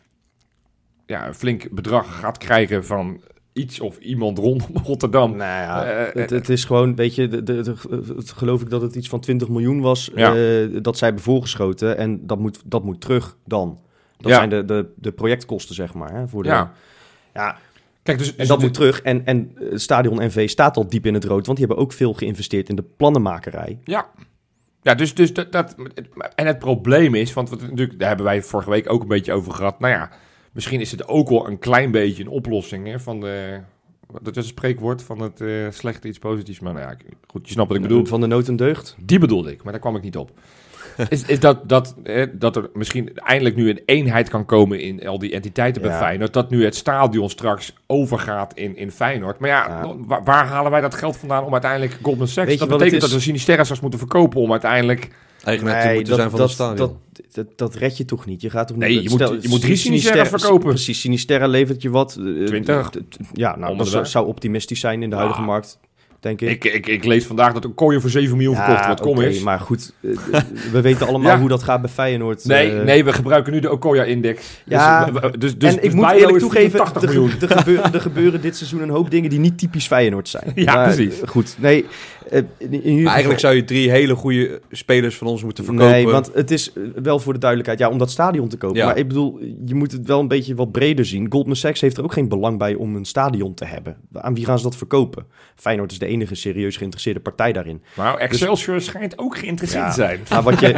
ja, een flink bedrag gaat krijgen van iets of iemand rondom Rotterdam. Nou ja, Eh, het, het is gewoon, weet je, de, de, de- het, geloof ik dat het iets van twintig miljoen was Ja. eh, dat zij hebben voorgeschoten. En dat moet, dat moet terug dan. Dat Ja. zijn de, de, de projectkosten, zeg maar. Hè, voor de, Ja. ja. Kijk, dus, En dus dat de- moet terug. En, en het Stadion N V staat al diep in het rood, want die hebben ook veel geïnvesteerd in de plannenmakerij. Ja. Ja, dus, dus dat, dat... En het probleem is, want wat, natuurlijk, daar hebben wij vorige week ook een beetje over gehad. Nou ja, misschien is het ook wel een klein beetje een oplossing hè, van de... Dat is een spreekwoord van het uh, slechte iets positiefs. Maar nou ja, goed, je snapt wat ik bedoel. Van de nood en deugd. Die bedoelde ik, maar daar kwam ik niet op. Is, is dat, dat, eh, dat er misschien eindelijk nu een eenheid kan komen in al die entiteiten bij Ja. Feyenoord. Dat nu het stadion straks overgaat in, in Feyenoord. Maar ja, Ja. Waar, waar halen wij dat geld vandaan om uiteindelijk Goldman Sachs... Weet je Dat wat betekent het dat is? we Sinisterra straks moeten verkopen om uiteindelijk... Eigenaar te moeten zijn van dat, het stadion. Dat, dat, dat red je toch niet? Je gaat toch Nee, niet... je moet- je moet drie Sinisterra- Sinisterra's verkopen. Precies, Sinisterra levert je wat. eh, twintig. t- t- Ja, nou, Om dat de zou, weg. zou optimistisch zijn in de huidige Ja. markt. denk ik. Ik, ik, ik lees vandaag dat Okoye voor zeven miljoen Ja, verkocht wordt. Kom oké, eens. maar goed, uh, we weten allemaal Ja. hoe dat gaat bij Feyenoord. Nee, uh, nee, we gebruiken nu de Okoya-index. Ja, dus, we- dus, dus, en ik dus moet Bijlo eerlijk is toegeven, vierentachtig er, miljoen. ge- er, gebeuren, er gebeuren dit seizoen een hoop dingen die niet typisch Feyenoord zijn. Ja, Maar, precies. uh, Goed, nee. Uh, in, in ieder Maar geval- eigenlijk zou je drie hele goede spelers van ons moeten verkopen. Nee, want het is uh, wel voor de duidelijkheid, ja, om dat stadion te kopen. Ja. Maar ik bedoel, je moet het wel een beetje wat breder zien. Goldman Sachs heeft er ook geen belang bij om een stadion te hebben. Aan wie gaan ze dat verkopen? Feyenoord is de enige serieus geïnteresseerde partij daarin. Nou, Excelsior schijnt ook geïnteresseerd Ja. te zijn. Maar, wat je,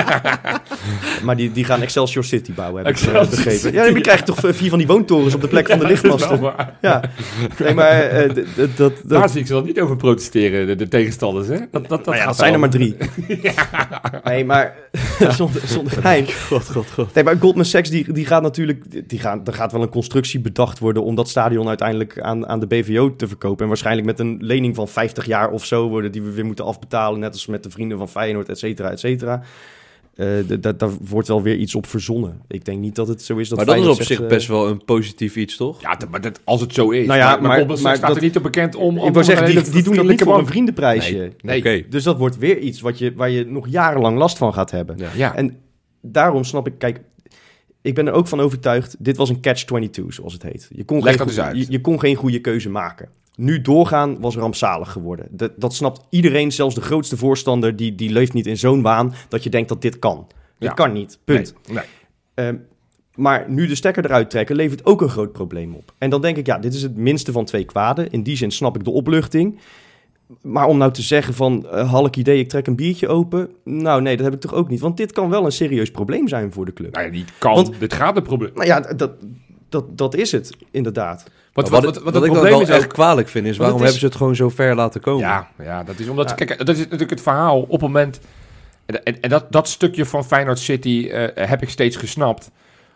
maar die, die gaan Excelsior City bouwen, heb ik uh, Excelsior begrepen. City. Ja, dan krijg je toch vier van die woontorens op de plek van de Ja, dat is lichtmasten. wel waar. Ja, nee, maar uh, d- d- dat... dat Daar zie ik ze dan niet over protesteren, de, de tegenstanders. Hè? Dat, dat, dat, nou ja, gaat dat zijn er wel. maar drie. Nee, maar zonder, zonder geheim. God, god, god. Nee, maar Goldman Sachs die, die gaat natuurlijk... Die gaan, er gaat wel een constructie bedacht worden om dat stadion uiteindelijk aan, aan de B V O te verkopen. En waarschijnlijk met een lening van vijftig jaar of zo worden die we weer moeten afbetalen. Net als met de vrienden van Feyenoord, et cetera, et cetera. Uh, d- d- daar wordt wel weer iets op verzonnen. Ik denk niet dat het zo is dat Maar dat is Feyenoord op zegt, zich uh, best wel een positief iets, toch? Ja, dat- maar dat, als het zo is. Nou ja, maar, maar, maar- Goldman Sachs maar staat dat- er niet op bekend om... om Ik wou zeggen, een die, hele die doen dat niet vriendelijke voor een man. vriendenprijsje. Nee. Oké. Dus dat wordt weer iets wat je, waar je nog jarenlang last van gaat hebben. Ja. Ja, En daarom snap ik, kijk, ik ben er ook van overtuigd, dit was een catch twenty-two, zoals het heet. Je kon, Leg geen, dat eens goe- uit. je, je kon geen goede keuze maken. Nu doorgaan was rampzalig geworden. Dat, dat snapt iedereen, zelfs de grootste voorstander, die, die leeft niet in zo'n waan dat je denkt dat dit kan. Dit Ja. kan niet, punt. Nee, nee. Ehm, maar nu de stekker eruit trekken, levert ook een groot probleem op. En dan denk ik, ja, dit is het minste van twee kwaden. In die zin snap ik de opluchting. Maar om nou te zeggen van, uh, halk idee, ik trek een biertje open. Nou nee, dat heb ik toch ook niet. Want dit kan wel een serieus probleem zijn voor de club. Nou ja, niet kan. Want- Dit gaat een probleem. Nou ja, dat, dat, dat is het, inderdaad. Wat, Maar wat, wat, wat, wat het ik dan probleem wel is ook... echt kwalijk vind, is Want waarom het is- hebben ze het gewoon zo ver laten komen? Ja, ja, dat is omdat... Ja. Kijk, dat is natuurlijk het verhaal op het moment... En, en, en dat, dat stukje van Feyenoord City uh, heb ik steeds gesnapt.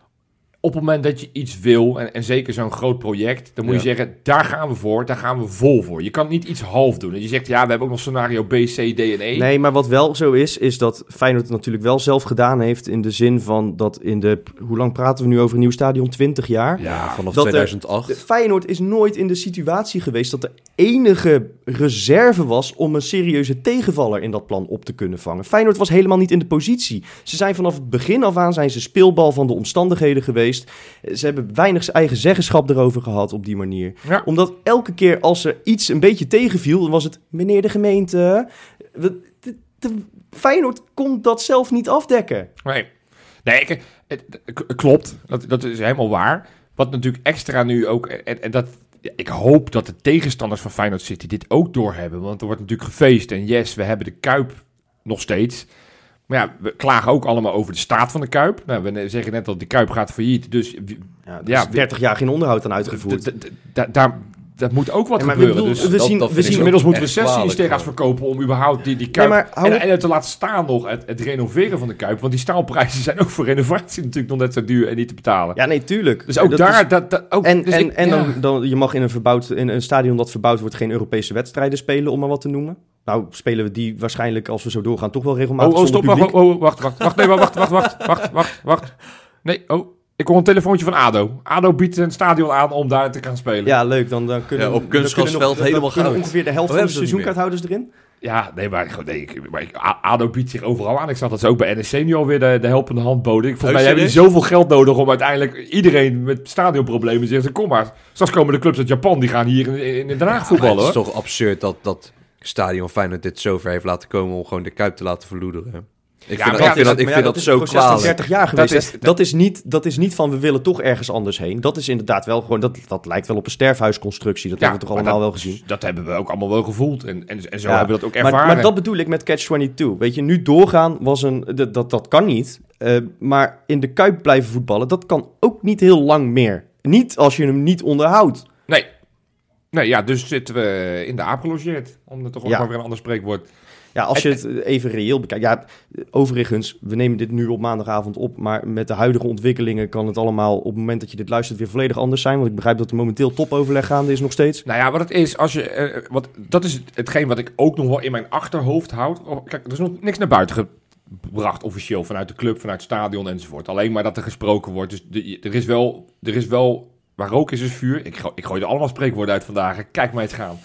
Op het moment dat je iets wil, en, en zeker zo'n groot project... dan moet je Ja. zeggen, daar gaan we voor, daar gaan we vol voor. Je kan niet iets half doen. En je zegt, ja, we hebben ook nog scenario B, C, D en E. Nee, maar wat wel zo is, is dat Feyenoord het natuurlijk wel zelf gedaan heeft... in de zin van dat in de... Hoe lang praten we nu over een nieuw stadion? twintig jaar? Ja, Vanaf Dat er- tweeduizend acht. De Feyenoord is nooit in de situatie geweest dat er enige reserve was om een serieuze tegenvaller in dat plan op te kunnen vangen. Feyenoord was helemaal niet in de positie. Ze zijn vanaf het begin af aan zijn ze speelbal van de omstandigheden geweest. Ze hebben weinig eigen zeggenschap erover gehad op die manier. Ja. Omdat elke keer als er iets een beetje tegenviel, dan was het meneer de gemeente. De, de, de- Feyenoord kon dat zelf niet afdekken. Nee, nee ik, het, het klopt. Dat, dat is helemaal waar. Wat natuurlijk extra nu ook... En, en dat, ja, ik hoop dat de tegenstanders van Feyenoord City dit ook doorhebben. Want er wordt natuurlijk gefeest. En yes, we hebben de Kuip nog steeds. Maar ja, we klagen ook allemaal over de staat van de Kuip. Nou, we zeggen net dat de Kuip gaat failliet. Dus Ja, er Ja, is dertig jaar geen onderhoud aan uitgevoerd. d- d- d- da- daar, dat moet ook wat Ja, maar we gebeuren. bedoel, Dus we dat- zien, dat we vind ik zien zo. inmiddels moeten we echt zestien kwalijk stega's gewoon. verkopen om überhaupt die, die Kuip... Nee, maar hou en, op- en te laten staan nog het, het renoveren van de Kuip. Want die staalprijzen zijn ook voor renovatie natuurlijk nog net zo duur en niet te betalen. Ja, nee, tuurlijk. Dus ook Dat daar... is- dat, dat, ook, En, dus en, ik- en ja. dan, dan, je mag in een, verbouwd, in een stadion dat verbouwd wordt geen Europese wedstrijden spelen, om maar wat te noemen. Nou, spelen we die waarschijnlijk, als we zo doorgaan, toch wel regelmatig Oh, oh, zonder stop, wacht, publiek. oh, oh, wacht, wacht, wacht, nee, wacht, wacht, wacht, wacht, wacht, wacht. Nee, oh, ik hoor een telefoontje van ADO. ADO biedt een stadion aan om daar te gaan spelen. Ja, leuk. Dan, dan kunnen Ja, we- op dan kunnen kunstgrasveld nog- dan helemaal kunnen goud. ongeveer de helft Oh, van de hebben ze dat niet seizoenkaarthouders erin. Ja, nee, maar, goed, nee, ik, maar ik- A- ADO biedt zich overal aan. Ik zag dat ze ook bij N E C nu alweer de, de helpende hand boden. Ik, volgens Oh, mij hebben die serieus? zoveel geld nodig om uiteindelijk iedereen met stadionproblemen te zeggen, kom maar. Straks komen de clubs uit Japan, die gaan hier in, in, in Den Haag Maar voetballen, het is hoor. toch absurd dat dat stadion Feyenoord dit zo ver heeft laten komen om gewoon de Kuip te laten verloederen. Ik Ja, vind maar dat, ja, ik vind dat, ik Maar vind ja, dat is zo een proces van kwalijk. dertig jaar geweest. Dat hè. is- Dat, is niet, dat is niet van we willen toch ergens anders heen. Dat is inderdaad wel gewoon, dat, dat lijkt wel op een sterfhuisconstructie. Dat Ja, hebben we toch maar allemaal dat- wel gezien. Dat hebben we ook allemaal wel gevoeld. En, en, en zo Ja, hebben we dat ook Maar, ervaren. maar dat bedoel ik met catch twenty-two. Weet je, nu doorgaan was een... Dat, dat, dat kan niet. Uh, maar in de Kuip blijven voetballen, dat kan ook niet heel lang meer. Niet als je hem niet onderhoudt. Nee. Nee, ja, dus zitten we in de aap gelogeerd. Om er toch ook Ja. maar weer een ander spreekwoord. Ja, als je het even reëel bekijkt. Ja, overigens, we nemen dit nu op maandagavond op. Maar met de huidige ontwikkelingen kan het allemaal op het moment dat je dit luistert weer volledig anders zijn. Want ik begrijp dat er momenteel topoverleg gaande is nog steeds. Nou ja, wat het is, als je, eh, wat, dat is het- hetgeen wat ik ook nog wel in mijn achterhoofd houd. Oh, kijk, er is nog niks naar buiten gebracht officieel vanuit de club, vanuit het stadion enzovoort. Alleen maar dat er gesproken wordt. Dus de, er is wel, er is wel, waar rook is, is vuur. Ik, go- ik gooi er allemaal spreekwoorden uit vandaag. Kijk mij eens gaan.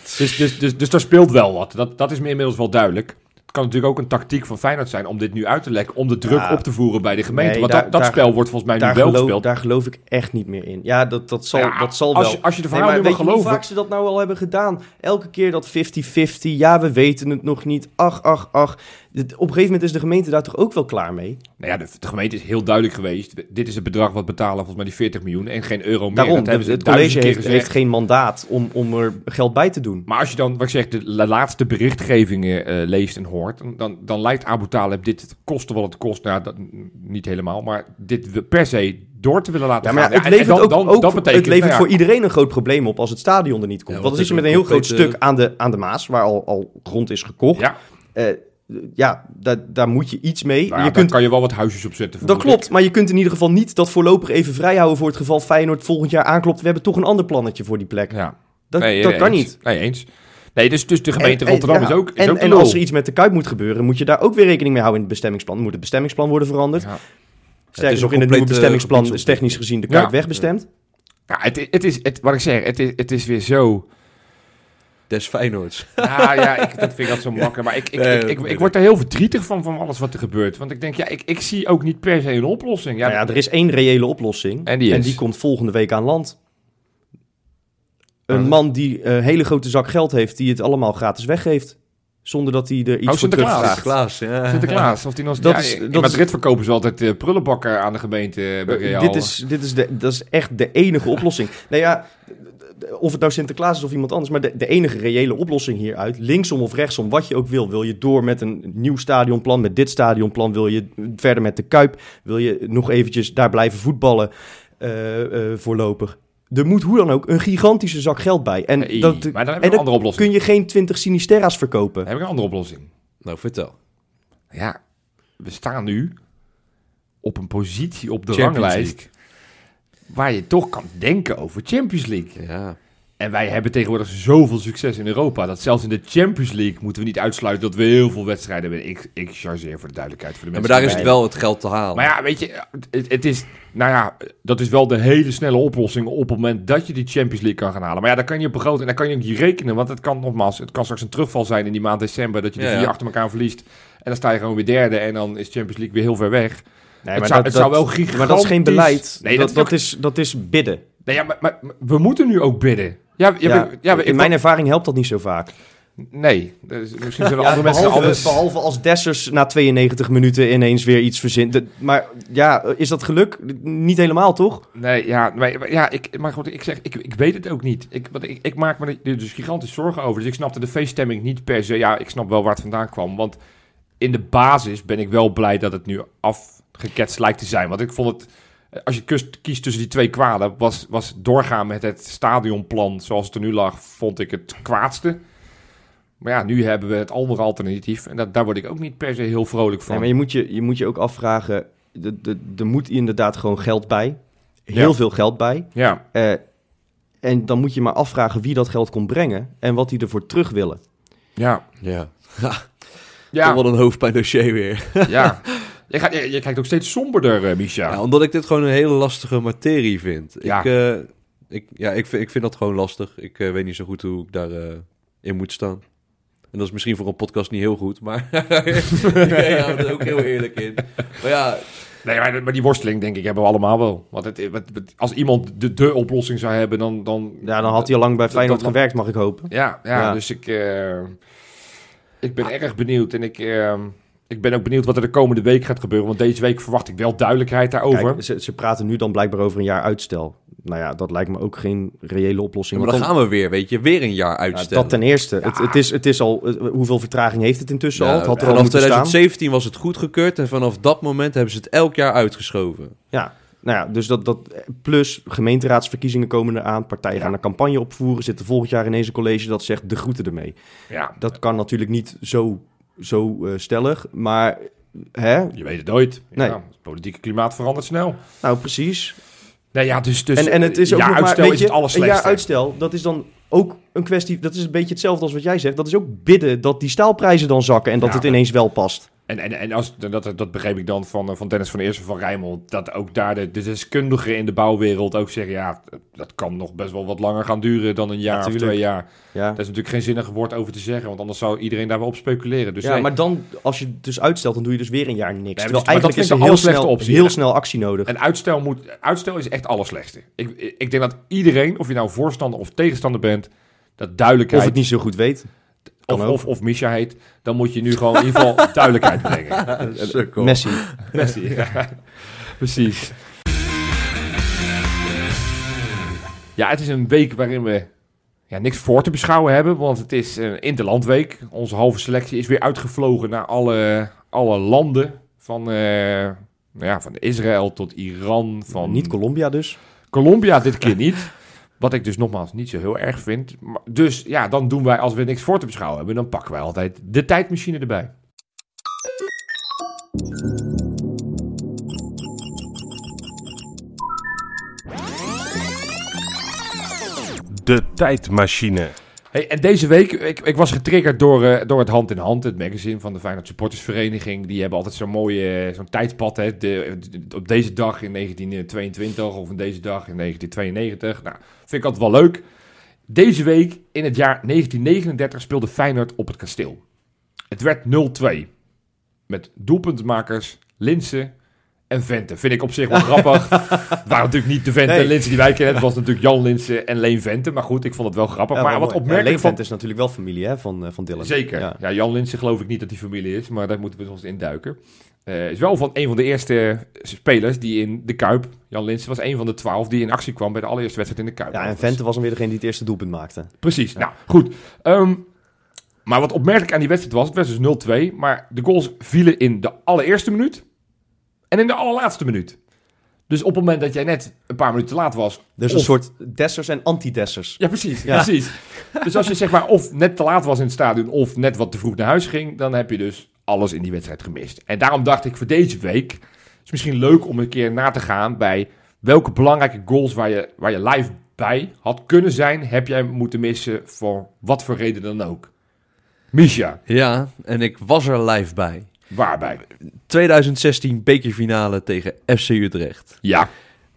Dus, dus, dus, dus daar speelt wel wat. Dat, dat is me inmiddels wel duidelijk. Het kan natuurlijk ook een tactiek van Feyenoord zijn om dit nu uit te lekken, om de druk Ja. op te voeren bij de gemeente. Nee, Want daar- dat, dat daar- spel wordt volgens mij Daar nu wel geloof, gespeeld. daar geloof ik echt niet meer in. Ja, dat, dat zal, Ja, dat zal als wel. je- als je de Nee, verhalen maar nu weet mag je hoe geloven- vaak ze dat nou al hebben gedaan? Elke keer dat vijftig vijftig. Ja, we weten het nog niet. Ach, ach, ach. Dit- Op een gegeven moment is de gemeente daar toch ook wel klaar mee? Nou ja, de, de gemeente is heel duidelijk geweest. Dit is het bedrag wat betalen, volgens mij die veertig miljoen en geen euro meer. Daarom, dat de- hebben ze het duizend college keer heeft, gezegd. heeft geen mandaat om, om er geld bij te doen. Maar als je dan, wat ik zeg, de la- laatste berichtgevingen eh, leest en hoort, dan- dan, dan lijkt Abu Talib dit kosten wat het kost. Nou, dat, niet helemaal, maar dit we per se door te willen laten Ja, maar ja, gaan. het en- en levert, dan- ook, dan- ook dat voor- betekent, het levert nou ja, voor iedereen een groot probleem op als het stadion er niet komt. Ja, Want want dan zit je het met een heel is groot een complete- stuk aan de, aan de Maas, waar al, al grond is gekocht. Ja, Eh, ja, daar, daar moet je iets mee. nou ja, je daar kunt, kan je wel wat huisjes op zetten. dat vermoed ik. klopt, maar je kunt in ieder geval niet dat voorlopig even vrijhouden voor het geval Feyenoord volgend jaar aanklopt. We hebben toch een ander plannetje voor die plek. Ja. Dat, Nee, dat nee, kan eens. niet. Nee, eens. Nee, dus, dus de gemeente En- en- Rotterdam ja, is ook, is en, ook de en lul. als er iets met de Kuip moet gebeuren, moet je daar ook weer rekening mee houden in het bestemmingsplan. Moet het bestemmingsplan worden veranderd. Ja. Sterker is nog, een in het nieuwe complete bestemmingsplan is gebiedsontwikkeling. technisch gezien de Kuip Ja. wegbestemd. Ja, het, i- het is, het, wat ik zeg, het is, het is weer zo... Des Feyenoords. Ja, ja, ik, dat vind ik altijd zo makkelijk. Maar ik, ik, Nee, ik, dat ik, weet ik ik. word er heel verdrietig van, van alles wat er gebeurt. Want ik denk, ja, ik, ik zie ook niet per se een oplossing. Ja, Nou ja, er is één reële oplossing. En die is? komt volgende week aan land. Een Oh. man die een hele grote zak geld heeft, die het allemaal gratis weggeeft. Zonder dat hij er iets Oh, voor Sinterklaas. terugvraagt. Sinterklaas, ja. Sinterklaas. Of die nog, Dat ja, is- in dat Madrid verkopen ze altijd uh, prullenbakken aan de gemeente uh, bij Real. Dit is, dit is, de, dat is echt de enige oplossing. Nou ja, of het nou Sinterklaas is of iemand anders, maar de, de enige reële oplossing hieruit, linksom of rechtsom, wat je ook wil. Wil je door met een nieuw stadionplan, met dit stadionplan, wil je verder met de Kuip, wil je nog eventjes daar blijven voetballen uh, uh, voorlopig. Er moet hoe dan ook een gigantische zak geld bij. En Nee, dat, maar dan heb en ik een dat andere oplossing. kun je geen twintig Sinisterra's verkopen. Dan heb ik een andere oplossing. Nou, vertel. Ja, we staan nu op een positie op de Champions ranglijst waar je toch kan denken over Champions League. Ja. En wij hebben tegenwoordig zoveel succes in Europa, dat zelfs in de Champions League moeten we niet uitsluiten dat we heel veel wedstrijden hebben. Ik, ik chargeer voor de duidelijkheid. Voor de Ja, maar mensen daar is die het mij- wel het geld te halen. Maar ja, weet je, het, het is, nou ja, dat is wel de hele snelle oplossing op het moment dat je die Champions League kan gaan halen. Maar ja, daar kan je op begroten en daar kan je ook niet rekenen, want het kan nogmaals, het kan straks een terugval zijn in die maand december, dat je de Ja, vier ja. achter elkaar verliest. En dan sta je gewoon weer derde en dan is Champions League weer heel ver weg. Nee, het zou, het zou wel gigantisch... Maar dat is geen beleid. Nee, dat, dat, dat, is, dat is bidden. nee, ja, maar, maar, maar we moeten nu ook bidden. Ja, ja, Ja, we- ja, we- in mijn ervaring helpt dat niet zo vaak. Nee, dus misschien zijn er Ja, andere mensen behalve, anders. behalve als Dessers na tweeënnegentig minuten ineens weer iets verzint. De- maar ja, is dat geluk? Niet helemaal, toch? Nee, ja, maar, maar ja, ik, maar goed, ik zeg, ik, ik weet het ook niet. Ik, want ik, ik maak me er dus gigantisch zorgen over. Dus ik snapte de feeststemming niet per se. Ja, ik snap wel waar het vandaan kwam. Want in de basis ben ik wel blij dat het nu afgeketst lijkt te zijn. Want ik vond het, als je kiest, kiest tussen die twee kwaden, was, was doorgaan met het stadionplan zoals het er nu lag, vond ik het kwaadste. Maar ja, nu hebben we het andere alternatief. En dat, daar word ik ook niet per se heel vrolijk van. Nee, maar je moet je, je moet je ook afvragen. de- de- Er moet inderdaad gewoon geld bij. Heel Ja. veel geld bij. Ja, Eh, en dan moet je maar afvragen wie dat geld komt brengen. En wat die ervoor terug willen. ja, Ja. ja, Toch wel een hoofdpijndossier weer. ja. Je, gaat, je, je kijkt ook steeds somberder, uh, Misha. Ja, omdat ik dit gewoon een hele lastige materie vind. Ja. Ik, eh, ik, ja, ik, vind, ik vind dat gewoon lastig. Ik eh, weet niet zo goed hoe ik daar eh, in moet staan. En dat is misschien voor een podcast niet heel goed, maar ik hou er ook heel eerlijk in. Maar ja, Nee, maar, maar die worsteling, denk ik, hebben we allemaal wel. Want het, het- het- als iemand de, de oplossing zou hebben, dan... dan Ja, dan had hij al lang bij dat- Feyenoord dat- gewerkt, mag ik hopen. Ja, ja, Ja. dus ik, eh, ik ben erg benieuwd. En ik, eh, ik ben ook benieuwd wat er de komende week gaat gebeuren. Want deze week verwacht ik wel duidelijkheid daarover. Kijk, ze, ze praten nu dan blijkbaar over een jaar uitstel. Nou ja, dat lijkt me ook geen reële oplossing. maar dan Want gaan we weer, weet je, weer een jaar Ja, uitstellen. dat ten eerste. Het, het, is, het is al, het- hoeveel vertraging heeft het intussen Ja, al? Het had er al vanaf moeten twintig staan. zeventien was het goedgekeurd en vanaf dat moment hebben ze het elk jaar uitgeschoven. Ja, nou ja, dus dat, dat plus gemeenteraadsverkiezingen komen eraan. Partijen Ja. gaan een campagne opvoeren. Zitten volgend jaar ineens een college dat zegt de groeten ermee. Ja, Dat kan natuurlijk niet zo, zo uh, stellig, maar hè? je weet het nooit. Nee. Ja, het politieke klimaat verandert snel. Nou precies. Nee, ja, dus, dus en, en het is ook ja, nog maar, uitstel weet is je, het een allerslechtste. jaar uitstel, dat is dan ook een kwestie, dat is een beetje hetzelfde als wat jij zegt. Dat is ook bidden dat die staalprijzen dan zakken en dat Ja. het ineens wel past. En, en, en als, dat, dat begreep ik dan van, van Dennis van Eersel van Rijnmond, dat ook daar de, de deskundigen in de bouwwereld ook zeggen, ja, dat kan nog best wel wat langer gaan duren dan een jaar Ja, of twee jaar. Ja. Daar is natuurlijk geen zinnig woord over te zeggen, want anders zou iedereen daar wel op speculeren. Dus ja, nee. maar dan, als je het dus uitstelt, dan doe je dus weer een jaar niks. Nee, Terwijl maar dat eigenlijk is vind er ik de heel allerslechtste snel, optie. heel En- snel actie nodig. En uitstel, moet, uitstel is echt allerslechtste. Ik, ik denk dat iedereen, of je nou voorstander of tegenstander bent, dat duidelijkheid... Of het niet zo goed weet. Kan Of, ook. of, of Misha heet, dan moet je nu gewoon in ieder geval duidelijkheid brengen. Sukkel. Messi. Messi, ja. Precies. Ja, het is een week waarin we ja, niks voor te beschouwen hebben, want het is een interlandweek. Onze halve selectie is weer uitgevlogen naar alle, alle landen, van, eh, nou ja, van Israël tot Iran, van Niet Colombia dus. Colombia dit keer niet. Wat ik dus nogmaals niet zo heel erg vind. Maar, dus ja, dan doen wij, als we niks voor te beschouwen hebben, dan pakken wij altijd de tijdmachine erbij. De tijdmachine. Hey, en deze week, ik, ik was getriggerd door, uh, door het Hand in Hand, het magazine van de Feyenoord Supportersvereniging. Die hebben altijd zo'n mooie, uh, zo'n tijdpad, hè, de, de, op deze dag in negentien tweeëntwintig of op deze dag in negentien tweeënnegentig. Nou, vind ik altijd wel leuk. Deze week, in het jaar negentien negenendertig, speelde Feyenoord op het Kasteel. Het werd nul twee. Met doelpuntenmakers, Linse en Vente. Vind ik op zich wel grappig. Het waren natuurlijk niet de Vente Nee. en Linse die wij kennen. Het was natuurlijk Jan Linse en Leen Vente. Maar goed, ik vond het wel grappig. Ja, maar wel wat mooi. opmerkelijk Ja, van... Leefvent is natuurlijk wel familie hè, van, uh, van Dylan. Zeker. Ja. Ja. Jan Linse geloof ik niet dat die familie is. Maar daar moeten we ons in duiken. Uh, is wel van een van de eerste spelers die in de Kuip... Jan Linse was een van de twaalf die in actie kwam bij de allereerste wedstrijd in de Kuip. Ja, en Dus- Vente was dan weer degene die het eerste doelpunt maakte. Precies. Nou, goed. Um, maar wat opmerkelijk aan die wedstrijd was, het werd dus nul twee. Maar de goals vielen in de allereerste minuut en in de allerlaatste minuut. Dus op het moment dat jij net een paar minuten te laat was... Dus of- een soort Dessers en anti-Dessers. Ja, precies. Ja. precies. Dus als je zeg maar of net te laat was in het stadion of net wat te vroeg naar huis ging, dan heb je dus alles in die wedstrijd gemist. En daarom dacht ik voor deze week, het is misschien leuk om een keer na te gaan bij welke belangrijke goals waar je, waar je live bij had kunnen zijn, heb jij moeten missen voor wat voor reden dan ook. Misha, Ja, en ik was er live bij. waarbij? twintig zestien bekerfinale tegen F C Utrecht. Ja.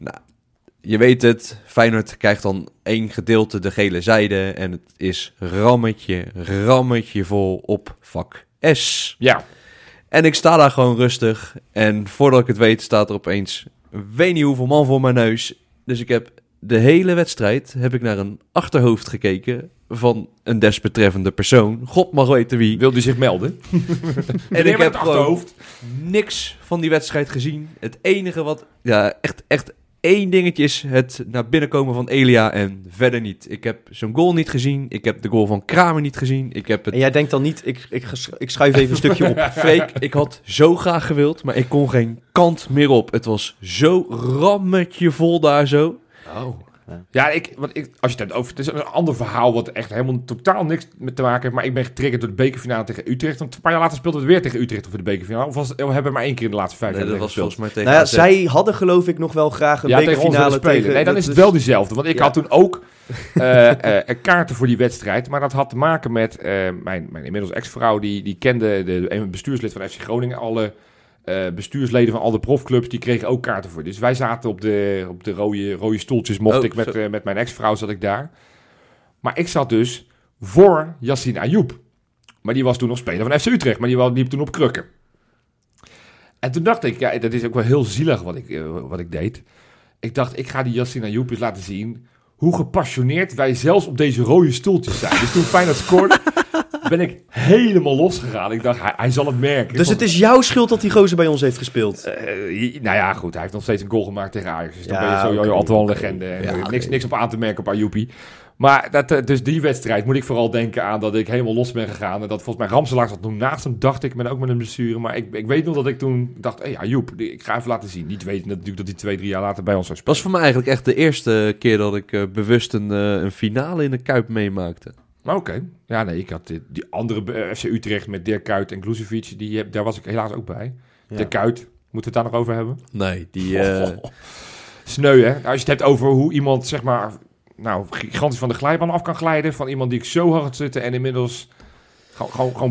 Je weet het, Feyenoord krijgt dan één gedeelte de gele zijde en het is rammetje, rammetje vol op vak S. Ja. En ik sta daar gewoon rustig en voordat ik het weet staat er opeens weet niet hoeveel man voor mijn neus. Dus ik heb de hele wedstrijd heb ik naar een achterhoofd gekeken van een desbetreffende persoon. God mag weten wie. Wil die zich melden? En ik heb het gewoon achterhoofd. niks van die wedstrijd gezien. Het enige wat, ja, echt, echt één dingetje is het naar binnen komen van Elia en verder niet. Ik heb zo'n goal niet gezien. Ik heb de goal van Kramer niet gezien. Ik heb het... En jij denkt dan niet, ik, ik, ges- ik schuif even een stukje op. Freek, ik had zo graag gewild, maar ik kon geen kant meer op. Het was zo rammetje vol daar zo. Oh. Ja, ik, wat ik, als je het hebt over... Het is een ander verhaal wat echt helemaal totaal niks met te maken heeft. Maar ik ben getriggerd door de bekerfinale tegen Utrecht. Want een paar jaar later speelden we het weer tegen Utrecht over de bekerfinale. Of was het, we hebben maar één keer in de laatste vijf Nee, jaar dat was tegen volgens mij tegen Nou ja, A Z. zij hadden geloof ik nog wel graag een ja, tegen ons willen bekerfinale spelen. tegen... Nee, dan is dat het wel diezelfde. Want ik Ja. had toen ook eh, eh, kaarten voor die wedstrijd. Maar dat had te maken met eh, mijn, mijn inmiddels ex-vrouw. Die, die kende de, een bestuurslid van F C Groningen. Alle eh, bestuursleden van al de profclubs, die kregen ook kaarten voor. Dus wij zaten op de, op de rode, rode stoeltjes. Mocht Oh, ik met, zo. eh, met mijn ex-vrouw zat ik daar. Maar ik zat dus voor Yassine Ayoub. Maar die was toen nog speler van F C Utrecht. Maar die wa- liep toen op krukken. En toen dacht ik, ja, dat is ook wel heel zielig wat ik, eh, wat ik deed. Ik dacht, ik ga die Yassine Ayoub eens laten zien hoe gepassioneerd wij zelfs op deze rode stoeltjes zijn. Dus toen Feyenoord scoorde, ben ik helemaal losgegaan. Ik dacht, hij, hij zal het merken. Dus het is jouw schuld dat die gozer bij ons heeft gespeeld. Uh, nou ja, goed. Hij heeft nog steeds een goal gemaakt tegen Ajax. Dus dan Ja, ben je sowieso oké, altijd wel een oké. legende. En Ja, er oké. niks, niks op aan te merken op Ayoupie. Maar dat, uh, dus die wedstrijd moet ik vooral denken aan dat ik helemaal los ben gegaan. En dat volgens mij Ramselaar zat toen naast hem, dacht ik. Maar ook met een blessure. Maar ik, ik weet nog dat ik toen dacht, hé hey, Ayoub, ik ga even laten zien. Niet weten natuurlijk dat hij twee, drie jaar later bij ons zou Dat was spelen. voor mij eigenlijk echt de eerste keer dat ik uh, bewust een, uh, een finale in de Kuip meemaakte. Maar oké. Okay. Ja, nee, ik had die, die andere uh, F C Utrecht met Dirk Kuyt en Glucevic. Die, heb- daar was ik helaas ook bij. Ja. Dirk Kuyt, moeten we het daar nog over hebben? Nee, die... Uh... Oh, sneu, hè? Als je het hebt over hoe iemand, zeg maar, nou, gigantisch van de glijbaan af kan glijden. Van iemand die ik zo hard had zitten en inmiddels gewoon, gewoon, gewoon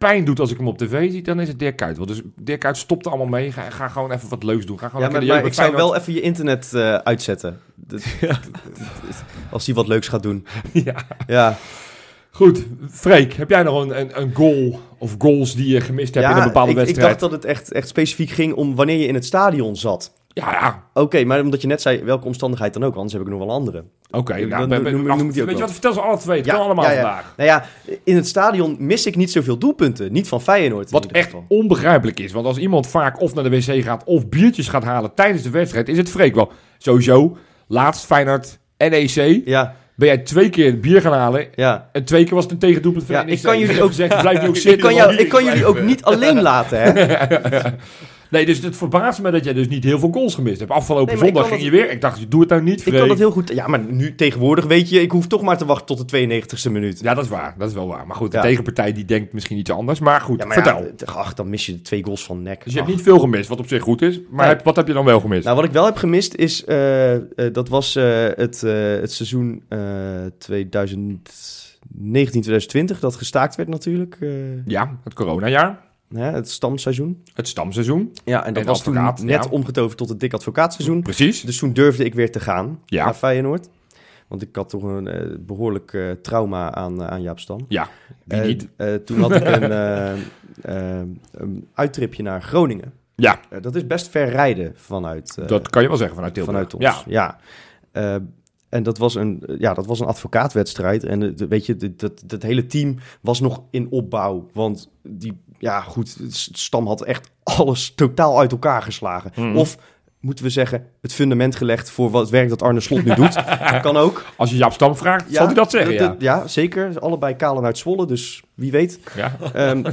pijn doet als ik hem op tv zie, dan is het Dirk Kuyt. Dus Dirk Kuyt stopt er allemaal mee. Ga, ga gewoon even wat leuks doen. Ga gewoon Ja, maar, lekker de maar jeugd ik bij zou Feyenoord- wel even je internet eh, uitzetten. Dat- dat- dat- als hij wat leuks gaat doen. Ja. Ja, Goed, Freek, heb jij nog een, een, een goal of goals die je gemist hebt in een bepaalde ik, ik wedstrijd? dacht dat het echt, echt specifiek ging om wanneer je in het stadion zat. Ja, ja. Oké, maar omdat je net zei welke omstandigheid dan ook, anders heb ik nog wel andere. Oké, Dan nou, noem- be- be- noem- wacht, noem die ook weet je wel. wat, vertel ze alle twee. Het Ja, kan allemaal ja, ja. vandaag. Nou ja, in het stadion mis ik niet zoveel doelpunten. Niet van Feyenoord in Wat ieder echt geval. onbegrijpelijk is. Want als iemand vaak of naar de wc gaat of biertjes gaat halen tijdens de wedstrijd, is het Freek wel. Sowieso, laatst Feyenoord N E C, Ja, ben jij twee keer bier gaan halen ja. en twee keer was het een tegendoelpunt van Ja, N E C. ik kan jullie Dus je ook- hebt gezegd, blijf nu ook Ik zitten. kan, want- jou, ik kan jullie ook niet alleen laten, hè? Nee, dus het verbaast me dat jij dus niet heel veel goals gemist hebt. Afgelopen Nee, maar ik zondag kan ging je weer. Ik dacht, doe het nou niet, Ik Freek. kan dat heel goed... Ja, maar nu tegenwoordig weet je, ik hoef toch maar te wachten tot de tweeënnegentigste minuut. Ja, dat is waar. Dat is wel waar. Maar goed, de Ja. tegenpartij die denkt misschien iets anders. Maar goed, Ja, maar vertel. ja, t- ach, dan mis je de twee goals van Nek. Dus je hebt niet veel gemist, wat op zich goed is. Maar Nee. heb- wat heb je dan wel gemist? Nou, wat ik wel heb gemist is, eh, eh, dat was eh, het, eh, het seizoen eh tweeduizend negentien tweeduizend twintig, dat gestaakt werd natuurlijk. eh, Ja, het coronajaar. hè, het stamseizoen. Het stamseizoen. Ja, en dat En was toen advocaat, net ja. omgetoverd tot het dik advocaatseizoen. Precies. Dus toen durfde ik weer te gaan Ja. naar Feyenoord. Want ik had toch een eh, behoorlijk eh, trauma aan, eh, aan Jaap Stam. Ja, wie Eh, niet? eh, toen had ik een, eh, eh, een uittripje naar Groningen. Ja, Eh, dat is best ver rijden vanuit, eh, dat kan je wel zeggen vanuit Tilburg. vanuit ons. Ja, Ja. Eh, en dat was een, ja, dat was een advocaatwedstrijd. En eh, de- weet je, dat, dat, dat hele team was nog in opbouw. Want die, ja goed, Stam had echt alles totaal uit elkaar geslagen. Mhm. Of moeten we zeggen, het fundament gelegd voor wat werk dat Arne Slot nu doet. Kan ook. als je Jaap Stam vraagt, zal hij dat zeggen, ja. Ja, zeker. Allebei kalen uit Zwolle, dus wie weet. Ja. Ehm,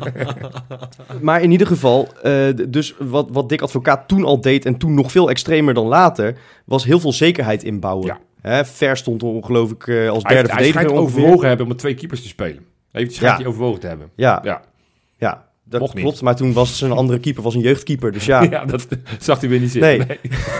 maar in ieder geval, eh, d- dus wat, wat Dick Advocaat toen al deed en toen nog veel extremer dan later, was heel veel zekerheid inbouwen. Ja. Hè, Ver stond er geloof ik eh, als Hij, derde hij schijnt verdediger ongeveer. overwogen hebben om met twee keepers te spelen. Heeft schijnt Ja. hij overwogen te hebben. Ja, Ja, ja, dat Mocht niet. klopt. Maar toen was zijn andere keeper was een jeugdkeeper, dus ja. ja dat zag hij weer niet zitten. Nee.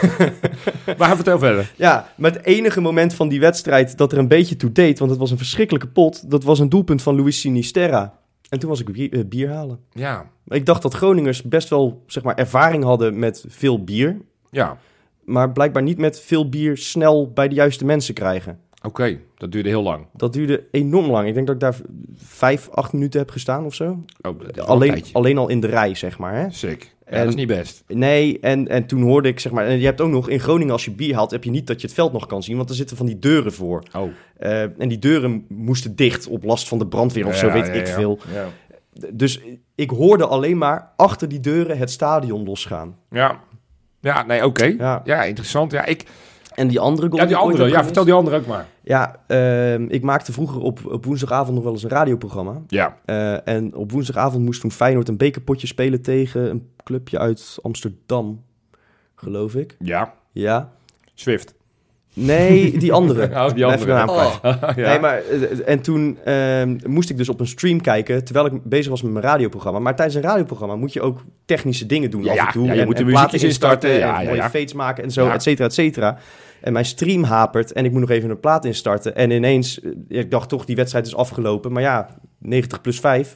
Nee. Maar vertel verder. Ja, maar het enige moment van die wedstrijd dat er een beetje toe deed, want het was een verschrikkelijke pot, dat was een doelpunt van Luis Sinisterra. En toen was ik bier, eh, bier halen. Ja, Ik dacht dat Groningers best wel, zeg maar, ervaring hadden met veel bier. ja. Maar blijkbaar niet met veel bier snel bij de juiste mensen krijgen. Oké, dat duurde heel lang. Dat duurde enorm lang. Ik denk dat ik daar v- vijf, acht minuten heb gestaan of zo. Oh, dat is wel een Alleen, tijdje. alleen al in de rij, zeg maar. Hè? Sick. Ja, En- dat is niet best. Nee, en, en toen hoorde ik, zeg maar... En je hebt ook nog in Groningen, als je bier haalt, heb je niet dat je het veld nog kan zien. Want er zitten van die deuren voor. Oh. Eh, en die deuren moesten dicht op last van de brandweer of zo, Ja, weet ja, ik ja. veel. Ja. Dus ik hoorde alleen maar achter die deuren het stadion losgaan. Ja, ja nee, oké. Ja. Ja. interessant. Ja, ik, En die andere goal... ja die ik ooit andere. heb Ja, gemist- vertel die andere ook maar. Ja, ehm, ik maakte vroeger op, op woensdagavond nog wel eens een radioprogramma. Ja. Eh, en op woensdagavond moest toen Feyenoord een bekerpotje spelen tegen een clubje uit Amsterdam, geloof ik. Ja. Ja. Swift. Nee, die andere. Oh, die Even andere. de naam kwijt. Oh, ja. Nee, maar, eh, en toen ehm, moest ik dus op een stream kijken, terwijl ik bezig was met mijn radioprogramma. Maar tijdens een radioprogramma moet je ook technische dingen doen Ja, af ja. en toe. Ja, je en, moet de en muziekjes platen instarten. instarten, Ja, en ja, mooie ja. fades maken en zo, Ja. et cetera, et cetera. En mijn stream hapert en ik moet nog even een plaat instarten. En ineens, eh, ik dacht toch, die wedstrijd is afgelopen. Maar ja, negentig plus vijf.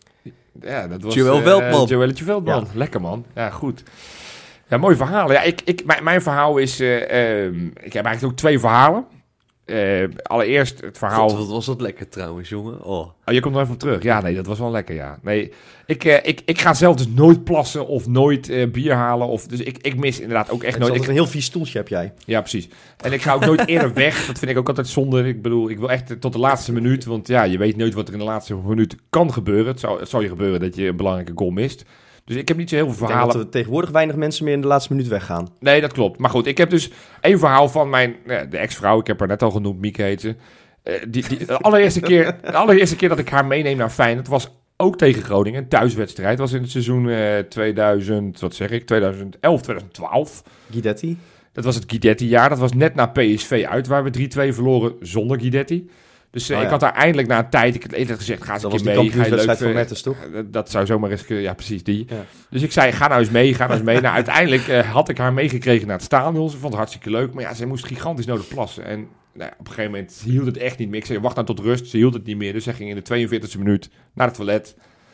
Ja, dat was... Joël eh, Veldman. Joëlletje Veldman. Lekker, man. Ja, goed. Ja, mooi verhaal. Ja, ik, ik, mijn, mijn verhaal is... eh, ehm, ik heb eigenlijk ook twee verhalen. Eh, allereerst het verhaal... God, wat was dat lekker trouwens, jongen. Oh. Oh, je komt er even op terug. Ja, nee, dat was wel lekker, ja. Nee, ik, eh, ik, ik ga zelf dus nooit plassen of nooit eh, bier halen. Of, dus ik, ik mis inderdaad ook echt Het is nooit... altijd Ik, een heel vies stoeltje heb jij. ja, precies. En ik ga ook nooit eerder weg. Dat vind ik ook altijd zonde. Ik bedoel, ik wil echt tot de laatste minuut. Want ja, je weet nooit wat er in de laatste minuut kan gebeuren. Het zou, het zou je gebeuren dat je een belangrijke goal mist. Dus ik heb niet zo heel veel Ik denk verhalen. dat er tegenwoordig weinig mensen meer in de laatste minuut weggaan. Nee, dat klopt. Maar goed, ik heb dus één verhaal van mijn ja, de ex-vrouw. Ik heb haar net al genoemd, Mieke heet ze. Eh, die, die, de, allereerste keer, de allereerste keer dat ik haar meeneem naar Feyenoord was ook tegen Groningen. Een thuiswedstrijd. Het was in het seizoen eh, tweeduizend, wat zeg ik, tweeduizend elf, tweeduizend twaalf. Guidetti. Dat was het Guidetti-jaar. Dat was net na P S V uit, waar we drie twee verloren zonder Guidetti. Dus eh, Oh, ik ja. had daar eindelijk na een tijd, ik had eerder gezegd, ga eens Dat een was keer die mee. Ga je leuk kampioenswedstrijd van vinden. Mertens, toch? Eh, Dat zou zomaar eens kunnen, ja precies die. Ja. Dus ik zei, ga nou eens mee, ga nou eens mee. Nou, uiteindelijk eh, had ik haar meegekregen naar het stadion. Ze vond het hartstikke leuk, maar ja, ze moest gigantisch nodig plassen. En nou ja, op een gegeven moment hield het echt niet meer. Ik zei, wacht nou tot rust, ze hield het niet meer. Dus zij ging in de tweeënveertigste minuut naar het toilet.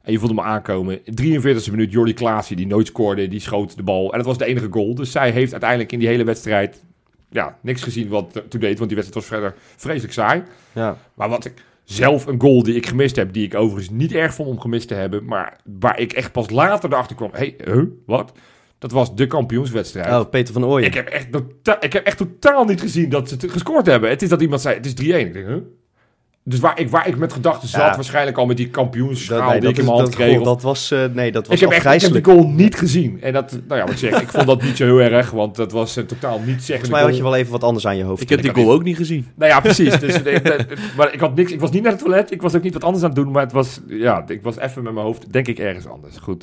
En je voelde hem aankomen. In drieënveertigste minuut, Jordi Klaasie, die nooit scoorde, die schoot de bal. En dat was de enige goal. Dus zij heeft uiteindelijk in die hele wedstrijd ja, niks gezien wat toen deed. Want die wedstrijd was verder vreselijk saai. Ja. Maar wat ik zelf een goal die ik gemist heb, die ik overigens niet erg vond om gemist te hebben, maar waar ik echt pas later erachter kwam, hé, hey, huh, wat? Dat was de kampioenswedstrijd. Oh, Peter van Ooyen. Ik heb, echt tota- ik heb echt totaal niet gezien dat ze het gescoord hebben. Het is dat iemand zei, het is drie-één. Ik denk, huh? Dus waar ik, waar ik met gedachten zat, Ja. waarschijnlijk al met die kampioensschaal Dat- nee, die ik dat in is- mijn hand dat, kreeg. goal, dat was, uh, nee, dat was ik heb echt ik heb afgrijselijk. die goal niet gezien. En dat, nou ja, wat ik zeg, ik vond dat niet zo heel erg, want dat was uh, totaal niet zeggende Volgens mij had je goal. wel even wat anders aan je hoofd. Ik heb die had goal niet- ook niet gezien. Nou ja, precies. Dus, ik, eh, maar ik had niks. Ik was niet naar het toilet. Ik was ook niet wat anders aan het doen. Maar het was, ja, ik was even met mijn hoofd, denk ik, ergens anders. Goed.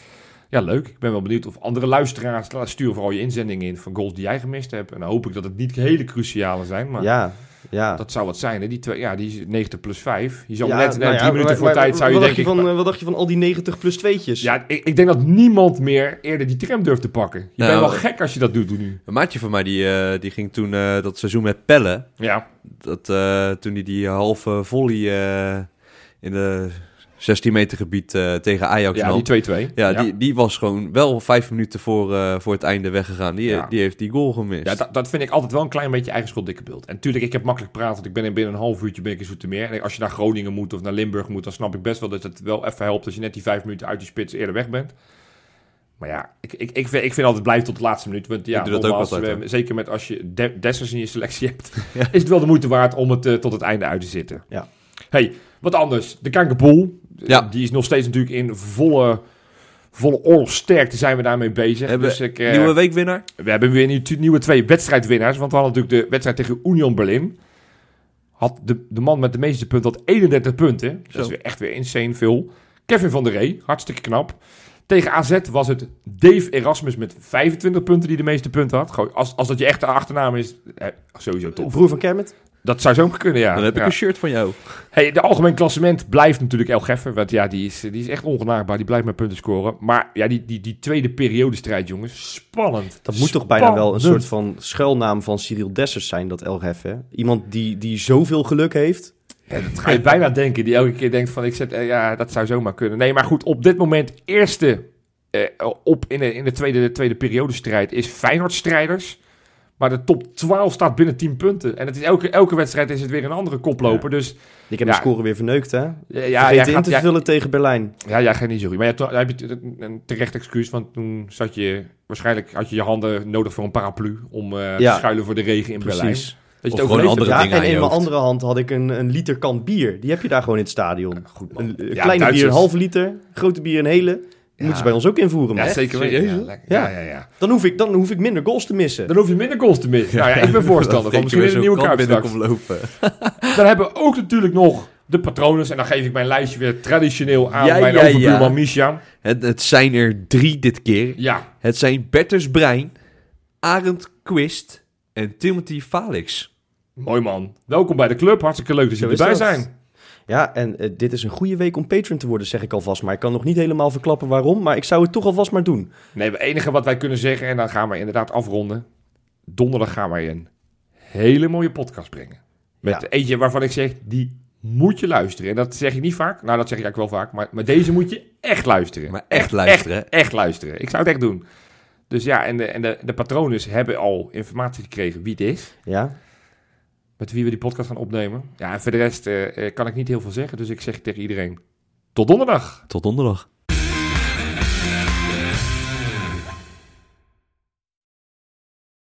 Ja, leuk. Ik ben wel benieuwd of andere luisteraars sturen vooral je inzendingen in van goals die jij gemist hebt. En dan hoop ik dat het niet hele cruciale zijn. Maar Ja, ja. dat zou wat zijn. Hè? Die, twee, ja, die negentig plus vijf. Je zou Ja, net, net nou ja, drie minuten maar- voor maar- tijd zou je wat denken. dacht ik- van, uh, wat dacht je van al die negentig plus tweetjes? ja, ik, ik denk dat niemand meer eerder die tram durft te pakken. Je Nou, bent wel gek als je dat doet nu. Een maatje van mij die, uh, die ging toen uh, dat seizoen met Pelle. Ja. Dat, uh, toen hij die halve volley uh, in de zestien meter gebied uh, tegen Ajax Ja, nam. die twee-twee. Ja, Die, die was gewoon wel vijf minuten voor, uh, voor het einde weggegaan. Die, Ja. die heeft die goal gemist. Ja, dat, dat vind ik altijd wel een klein beetje eigen schuld, dikke beeld. En natuurlijk, ik heb makkelijk praten, want ik ben in binnen een half uurtje ben ik in Zoetermeer. En als je naar Groningen moet of naar Limburg moet, dan snap ik best wel dat het wel even helpt als je net die vijf minuten uit die spits eerder weg bent. Maar ja, ik, ik, ik, vind, ik vind altijd blijf tot de laatste minuut. Want ja, Ik doe dat ook nogmaals, altijd, we- zeker met als je de, Dessers in je selectie hebt, is het wel de moeite waard om het uh, tot het einde uit te zitten. Ja. Hey, wat anders. De Kankerpool, Ja. die is nog steeds natuurlijk in volle, volle oorlogsterkte zijn we daarmee bezig. Hebben dus ik, uh, Nieuwe weekwinnaar? we hebben weer nieuw, nieuwe twee wedstrijdwinnaars. Want we hadden natuurlijk de wedstrijd tegen Union Berlin. Had de, de man met de meeste punten had eenendertig punten. Dat Zo. is weer echt weer insane veel. Kevin van der Rey, hartstikke knap. Tegen A Z was het Dave Erasmus met vijfentwintig punten die de meeste punten had. Gewoon, als, als dat je echte achternaam is, eh, sowieso tof. Broer van Kermit? Dat zou zo kunnen, ja. Dan heb ik ja. een shirt van jou. Hey, de algemeen klassement blijft natuurlijk El Geffer. Want ja, die is, die is echt ongenaakbaar. Die blijft met punten scoren. Maar ja, die, die, die tweede periodestrijd, jongens. Spannend. Dat moet toch bijna wel een Spannend. soort van schuilnaam van Cyril Dessers zijn, dat El Hef, hè? Iemand die, die zoveel geluk heeft. Ja, dat ga je bijna denken. Die elke keer denkt van, ik zet, eh, ja, dat zou zomaar kunnen. Nee, maar goed, op dit moment eerste eh, op in de, in de tweede, tweede periodestrijd is Feyenoord-strijders. Maar de top twaalf staat binnen tien punten. En het is elke, elke wedstrijd is het weer een andere koploper. Dus Ik heb Ja. de score weer verneukt, hè? ja, ja, Vergeten jij in gaat, te ja, vullen tegen Berlijn. ja, jij gaat niet zo goed. Maar ja, toen heb je een- een terecht excuus. Want toen zat je, waarschijnlijk had je je handen nodig voor een paraplu. Om eh, Ja. te schuilen voor de regen in Berlijn. Precies. Dat je Of het gewoon overleefd andere hebt. Ja, dingen en aan je in mijn hoofd. andere hand had ik een, een liter kan bier. Die heb je daar gewoon in het stadion. Goed, man. Een, een Ja, kleine bier, Duitsers. een halve liter. Grote bier, een hele. Die moeten ze bij ons ook invoeren, man. Ja, zeker weten. Serieus, Ja, hoor? lekker. Ja. Ja, ja, ja. Dan, hoef ik, dan hoef ik minder goals te missen. Dan hoef je minder goals te missen. Nou ja, ik ben voorstander van misschien een nieuwe kuip straks. lopen. Dan hebben we ook natuurlijk nog de patronen. En dan geef ik mijn lijstje weer traditioneel aan Ja, mijn ja, overbuurman ja. Misha. Het, het zijn er drie dit keer. Ja, Het zijn Bertus Brein, Arend Quist en Timothy Falix. mooi man. Welkom bij de club. Hartstikke leuk dat Zo jullie is erbij dat. zijn. Ja, en eh, dit is een goede week om patron te worden, zeg ik alvast. Maar ik kan nog niet helemaal verklappen waarom. Maar ik zou het toch alvast maar doen. Nee, het enige wat wij kunnen zeggen, en dan gaan we inderdaad afronden. Donderdag gaan wij een hele mooie podcast brengen. Met Ja. eentje waarvan ik zeg, die moet je luisteren. En dat zeg ik niet vaak. Nou, dat zeg ik eigenlijk wel vaak. Maar, maar deze moet je echt luisteren. Maar echt luisteren, Echt, echt luisteren. Ik zou het echt doen. Dus ja, en de, en de, de patronen hebben al informatie gekregen wie het is. Ja, Met wie we die podcast gaan opnemen. Ja, en voor de rest eh, eh, kan ik niet heel veel zeggen. Dus ik zeg tegen iedereen, tot donderdag. Tot donderdag.